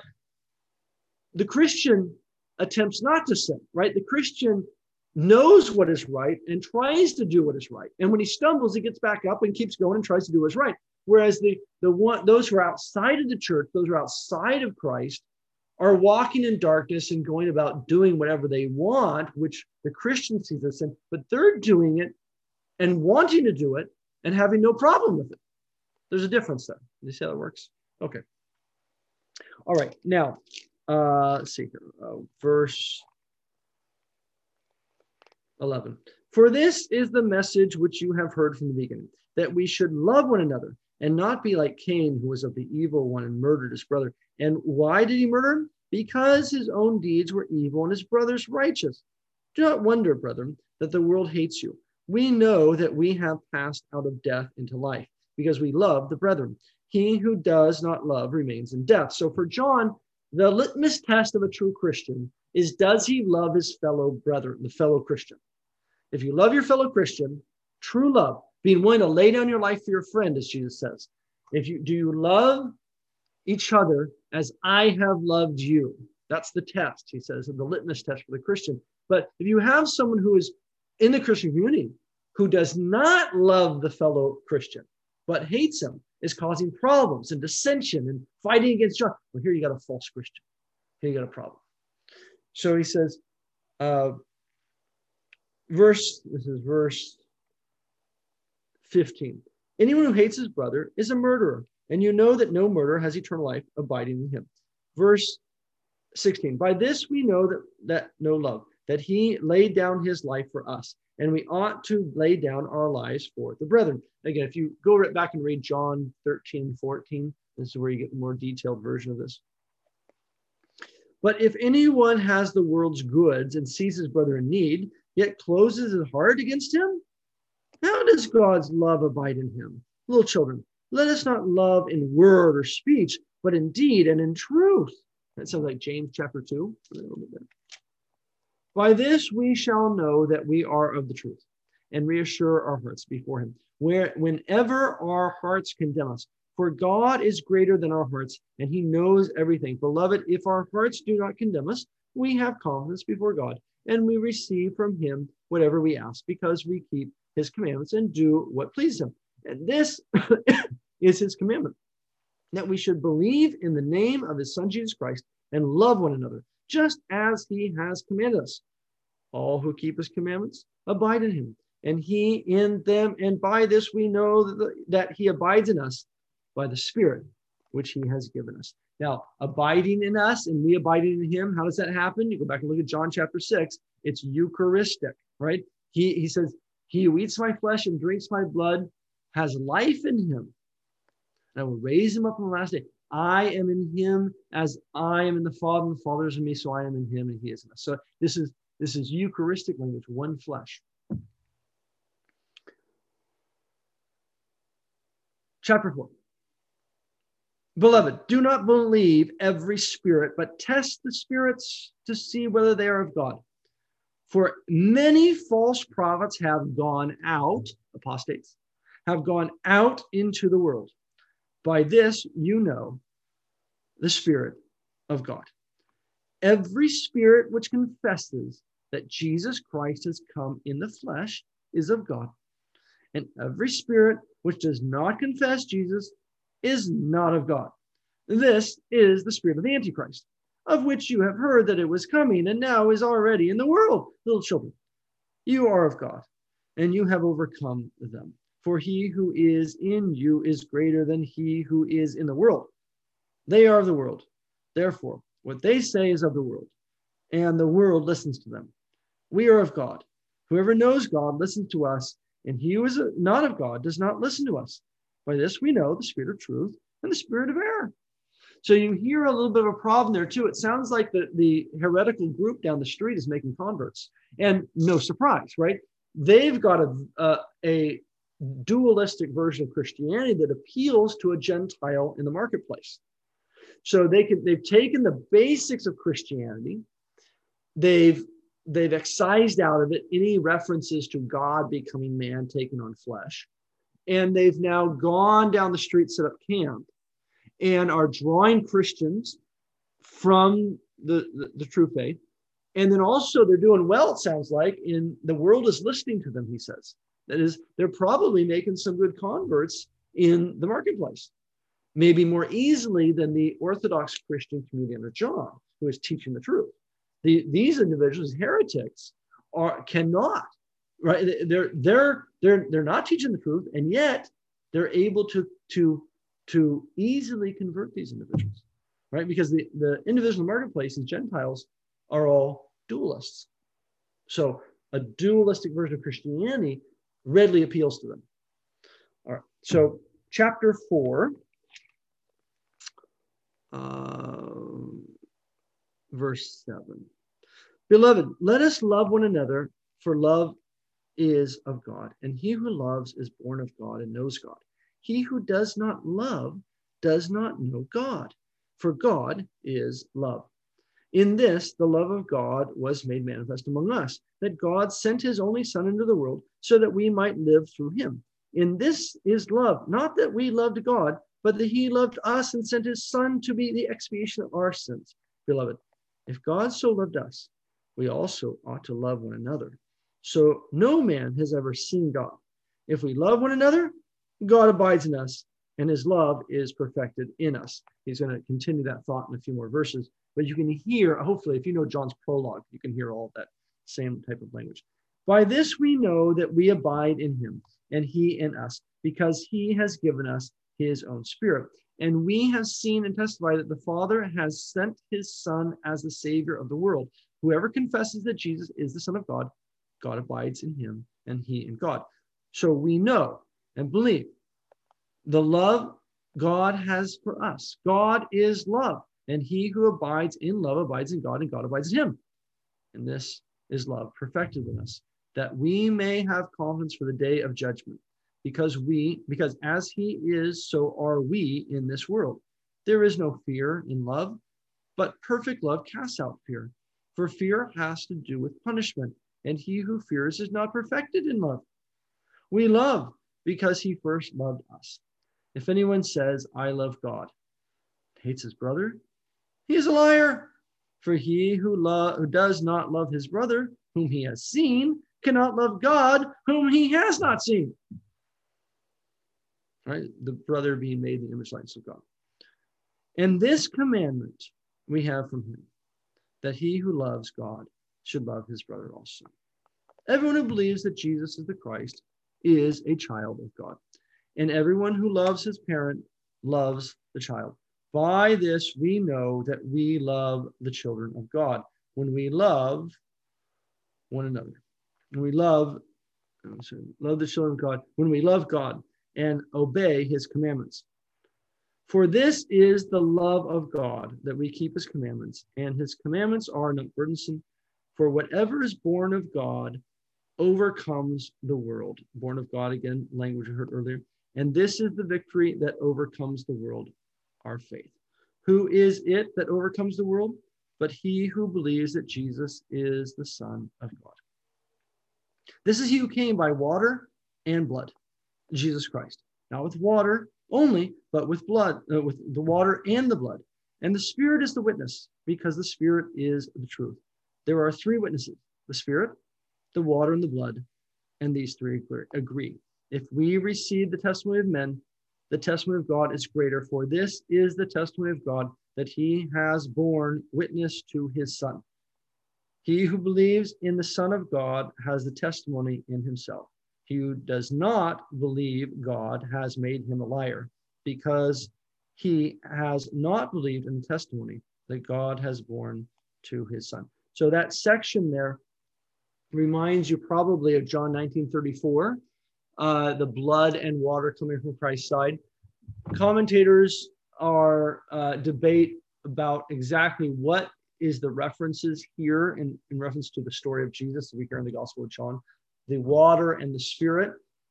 the Christian attempts not to sin, right? The Christian knows what is right and tries to do what is right. And when he stumbles, he gets back up and keeps going and tries to do what's right. Whereas the, the one, those who are outside of the church, those who are outside of Christ, are walking in darkness and going about doing whatever they want, which the Christian sees as sin, but they're doing it and wanting to do it and having no problem with it. There's a difference there. You see how it works? Okay. All right. Now, uh, let's see here. Uh, verse eleven. For this is the message which you have heard from the beginning, that we should love one another and not be like Cain, who was of the evil one and murdered his brother. And why did he murder him? Because his own deeds were evil and his brother's righteous. Do not wonder, brethren, that the world hates you. We know that we have passed out of death into life, because we love the brethren. He who does not love remains in death. So for John, the litmus test of a true Christian is, does he love his fellow brethren, the fellow Christian? If you love your fellow Christian, true love, being willing to lay down your life for your friend, as Jesus says. If you do you love each other as I have loved you? That's the test, he says, and the litmus test for the Christian. But if you have someone who is in the Christian community who does not love the fellow Christian, but hates him, is causing problems and dissension and fighting against John, well, here you got a false Christian. Here you got a problem. So he says, uh, verse, this is verse fifteen. Anyone who hates his brother is a murderer, and you know that no murderer has eternal life abiding in him. Verse sixteen. By this we know that, that no love, that he laid down his life for us, and we ought to lay down our lives for the brethren. Again, if you go right back and read John thirteen, fourteen, this is where you get a more detailed version of this. But if anyone has the world's goods and sees his brother in need, yet closes his heart against him, how does God's love abide in him? Little children, let us not love in word or speech, but in deed and in truth. That sounds like James chapter two. A little bit there. By this we shall know that we are of the truth, and reassure our hearts before him, where whenever our hearts condemn us. For God is greater than our hearts, and he knows everything. Beloved, if our hearts do not condemn us, we have confidence before God, and we receive from him whatever we ask, because we keep his commandments and do what pleases him. And this is his commandment, that we should believe in the name of his son, Jesus Christ, and love one another, just as he has commanded us. All who keep his commandments abide in him, and he in them. And by this we know that, the, that he abides in us by the Spirit, which he has given us. Now, abiding in us and we abiding in him, how does that happen? You go back and look at John chapter six. It's Eucharistic, right? He, he says, he who eats my flesh and drinks my blood has life in him. And I will raise him up on the last day. I am in him as I am in the Father, and the Father is in me, so I am in him and he is in us. So this is this is Eucharistic language, one flesh. Chapter four. Beloved, do not believe every spirit, but test the spirits to see whether they are of God. For many false prophets have gone out, apostates, have gone out into the world. By this you know the Spirit of God. Every spirit which confesses that Jesus Christ has come in the flesh is of God. And every spirit which does not confess Jesus is not of God. This is the spirit of the Antichrist, of which you have heard that it was coming and now is already in the world. Little children, you are of God, and you have overcome them. For he who is in you is greater than he who is in the world. They are of the world. Therefore, what they say is of the world, and the world listens to them. We are of God. Whoever knows God listens to us, and he who is not of God does not listen to us. By this we know the spirit of truth and the spirit of error. So you hear a little bit of a problem there too. It sounds like the, the heretical group down the street is making converts. And no surprise, right? They've got a, a, a dualistic version of Christianity that appeals to a Gentile in the marketplace. So they can, they've taken the basics of Christianity. They've, they've excised out of it any references to God becoming man, taking on flesh. And they've now gone down the street, set up camp, and are drawing Christians from the, the, the true faith. And then also they're doing well, it sounds like, in the world is listening to them, he says. That is, they're probably making some good converts in the marketplace, maybe more easily than the Orthodox Christian community under John, who is teaching the truth. The, these individuals, heretics, are cannot, right? They're, they're, they're, they're not teaching the truth, and yet they're able to, to, to easily convert these individuals, right? Because the, the individual marketplace, these Gentiles, are all dualists. So a dualistic version of Christianity readily appeals to them. All right, so chapter four, uh, verse seven. Beloved, let us love one another, for love is of God, and he who loves is born of God and knows God. He who does not love does not know God, for God is love. In this, the love of God was made manifest among us, that God sent his only Son into the world so that we might live through him. In this is love, not that we loved God, but that he loved us and sent his Son to be the expiation of our sins. Beloved, if God so loved us, we also ought to love one another. So no man has ever seen God. If we love one another, God abides in us, and his love is perfected in us. He's going to continue that thought in a few more verses, but you can hear, hopefully, if you know John's prologue, you can hear all that same type of language. By this we know that we abide in him, and he in us, because he has given us his own Spirit. And we have seen and testified that the Father has sent his Son as the Savior of the world. Whoever confesses that Jesus is the Son of God, God abides in him, and he in God. So we know and believe the love God has for us. God is love, and he who abides in love abides in God, and God abides in him. And this is love perfected in us, that we may have confidence for the day of judgment, because we, because as he is, so are we in this world. There is no fear in love, but perfect love casts out fear, for fear has to do with punishment, and he who fears is not perfected in love. We love because he first loved us. If anyone says, I love God, hates his brother, he is a liar. For he who, lo- who does not love his brother, whom he has seen, cannot love God, whom he has not seen. Right? The brother being made in the image likeness of God. And this commandment we have from him, that he who loves God should love his brother also. Everyone who believes that Jesus is the Christ is a child of God. And everyone who loves his parent loves the child. By this we know that we love the children of God, when we love one another. When we love, sorry, love the children of God, when we love God and obey his commandments. For this is the love of God, that we keep his commandments, and his commandments are not burdensome. For whatever is born of God overcomes the world. Born of God, again, language I heard earlier. And this is the victory that overcomes the world, our faith. Who is it that overcomes the world? But he who believes that Jesus is the Son of God. This is he who came by water and blood, Jesus Christ. Not with water only, but with blood, uh, with the water and the blood. And the Spirit is the witness, because the Spirit is the truth. There are three witnesses: the Spirit, the water, and the blood. And these three agree. If we receive the testimony of men, the testimony of God is greater, for this is the testimony of God, that he has borne witness to his Son. He who believes in the Son of God has the testimony in himself. He who does not believe God has made him a liar, because he has not believed in the testimony that God has borne to his Son. So that section there reminds you probably of John nineteen thirty-four, uh, the blood and water coming from Christ's side. Commentators are uh, debate about exactly what is the references here in, in reference to the story of Jesus that we hear in the Gospel of John. The water and the Spirit,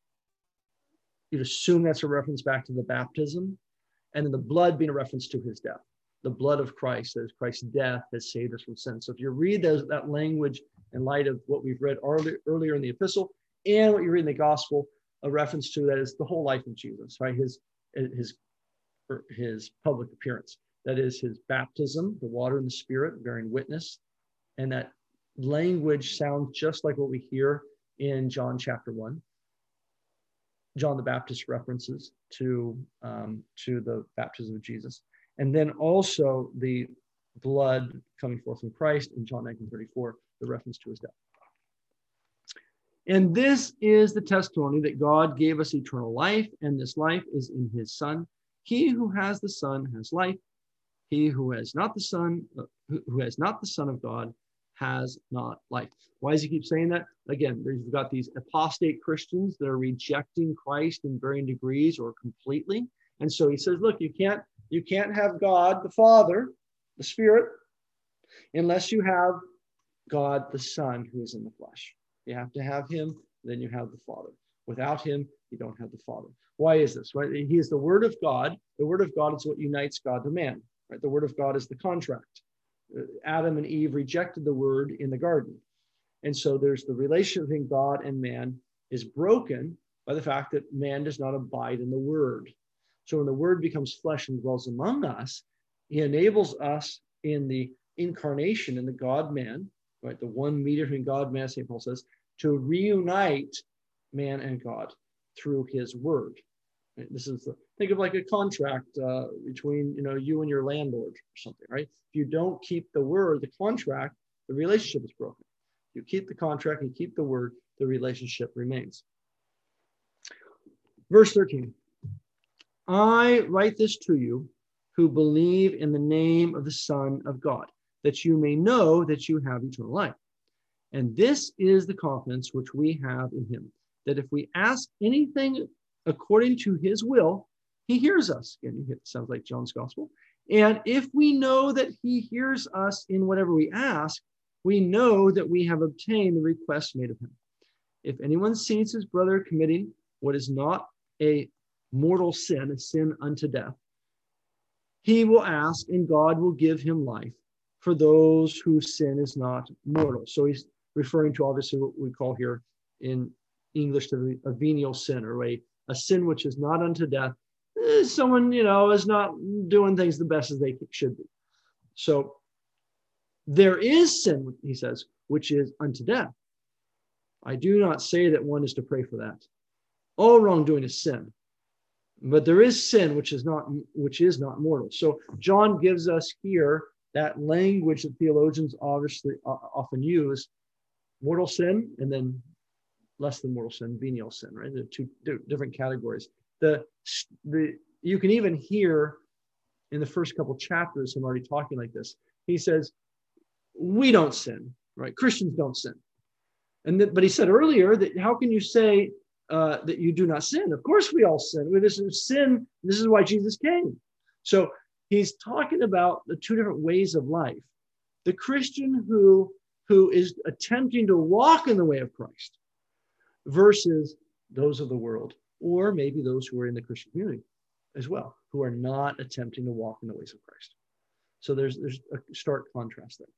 you'd assume that's a reference back to the baptism, and then the blood being a reference to his death. The blood of Christ, as Christ's death has saved us from sin. So if you read those, that language in light of what we've read earlier, earlier in the epistle and what you read in the gospel, a reference to that is the whole life of Jesus, right? His, his, his public appearance. That is his baptism, the water and the Spirit bearing witness. And that language sounds just like what we hear in John chapter one. John the Baptist references to, um, to the baptism of Jesus. And then also the blood coming forth from Christ in John nineteen thirty-four, the reference to his death. And this is the testimony that God gave us eternal life, and this life is in his Son. He who has the Son has life. He who has not the Son, uh, who has not the Son of God has not life. Why does he keep saying that? Again, you've got these apostate Christians that are rejecting Christ in varying degrees or completely. And so he says, look, you can't, you can't have God, the Father, the Spirit, unless you have God, the Son, who is in the flesh. You have to have him, then you have the Father. Without him, you don't have the Father. Why is this? Right? He is the Word of God. The Word of God is what unites God to man. Right? The Word of God is the contract. Adam and Eve rejected the Word in the garden. And so there's the relationship between God and man is broken by the fact that man does not abide in the Word. So when the Word becomes flesh and dwells among us, he enables us in the incarnation, in the God-man, right, the one mediator between God and man, Saint Paul says, to reunite man and God through his Word. Right? This is the, think of like a contract uh, between, you know, you and your landlord or something, right? If you don't keep the Word, the contract, the relationship is broken. You keep the contract, you keep the Word, the relationship remains. Verse thirteen. I write this to you who believe in the name of the Son of God, that you may know that you have eternal life. And this is the confidence which we have in him, that if we ask anything according to his will, he hears us. Again, it sounds like John's gospel. And if we know that he hears us in whatever we ask, we know that we have obtained the request made of him. If anyone sees his brother committing what is not a mortal sin, a sin unto death, he will ask, and God will give him life for those whose sin is not mortal. So he's referring to obviously what we call here in English to a venial sin, or a, a sin which is not unto death. Someone, you know, is not doing things the best as they should be. So there is sin, he says, which is unto death. I do not say that one is to pray for that. All wrongdoing is sin. But there is sin which is not which is not mortal. So John gives us here that language that theologians obviously uh, often use: mortal sin and then less than mortal sin, venial sin. Right? They're two different categories. The the you can even hear in the first couple chapters him already talking like this. He says, "We don't sin, right? Christians don't sin." And that, but he said earlier that how can you say Uh, that you do not sin? Of course we all sin. This is sin. This is why Jesus came. So he's talking about the two different ways of life. The Christian who, who is attempting to walk in the way of Christ versus those of the world, or maybe those who are in the Christian community as well, who are not attempting to walk in the ways of Christ. So there's, there's a stark contrast there.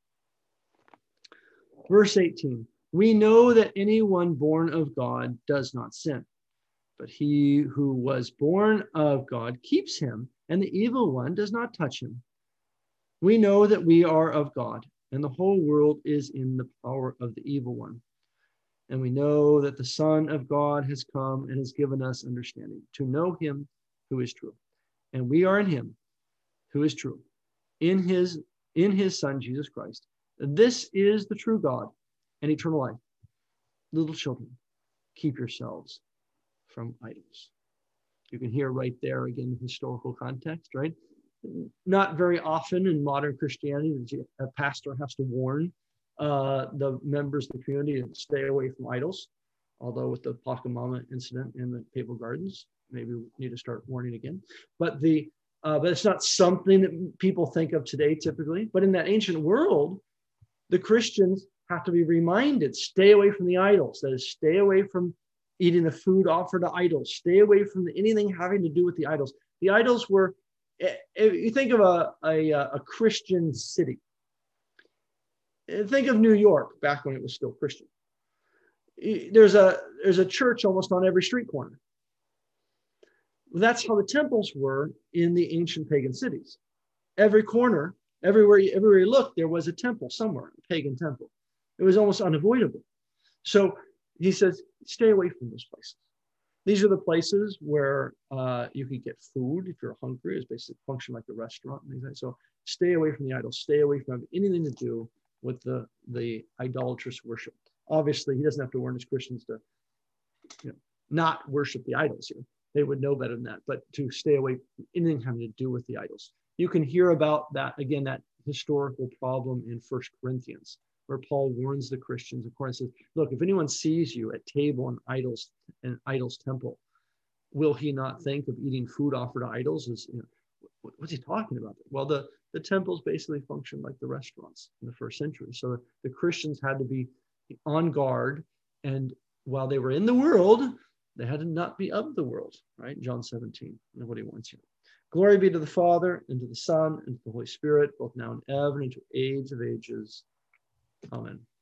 Verse eighteen. We know that anyone born of God does not sin, but he who was born of God keeps him, and the evil one does not touch him. We know that we are of God, and the whole world is in the power of the evil one. And we know that the Son of God has come and has given us understanding to know him who is true. And we are in him who is true, in his, in his Son, Jesus Christ. This is the true God and eternal life. Little children, keep yourselves from idols. You can hear right there again the historical context, right? Not very often in modern Christianity a pastor has to warn uh, the members of the community to stay away from idols. Although with the Pachamama incident in the Papal Gardens, maybe we need to start warning again. But the uh, but it's not something that people think of today typically. But in that ancient world, the Christians have to be reminded, stay away from the idols. That is, stay away from eating the food offered to idols. Stay away from anything having to do with the idols. The idols were, if you think of a, a, a Christian city, think of New York back when it was still Christian. There's a, there's a church almost on every street corner. That's how the temples were in the ancient pagan cities. Every corner, everywhere, everywhere you looked, there was a temple somewhere, a pagan temple. It was almost unavoidable. So he says, stay away from those places. These are the places where uh, you can get food if you're hungry. It's basically function like a restaurant. And things like that. So stay away from the idols. Stay away from anything to do with the, the idolatrous worship. Obviously, he doesn't have to warn his Christians to, you know, not worship the idols here. They would know better than that, but to stay away from anything having to do with the idols. You can hear about that, again, that historical problem in First Corinthians. where Paul warns the Christians. Of course, says, look, if anyone sees you at table in idols in idols temple, will he not think of eating food offered to idols? Is, you know, what's he talking about? Well, the, the temples basically functioned like the restaurants in the first century. So the Christians had to be on guard. And while they were in the world, they had to not be of the world, right? John seventeen, and what he wants here. Glory be to the Father, and to the Son, and to the Holy Spirit, both now and ever, and to age of ages. Amen.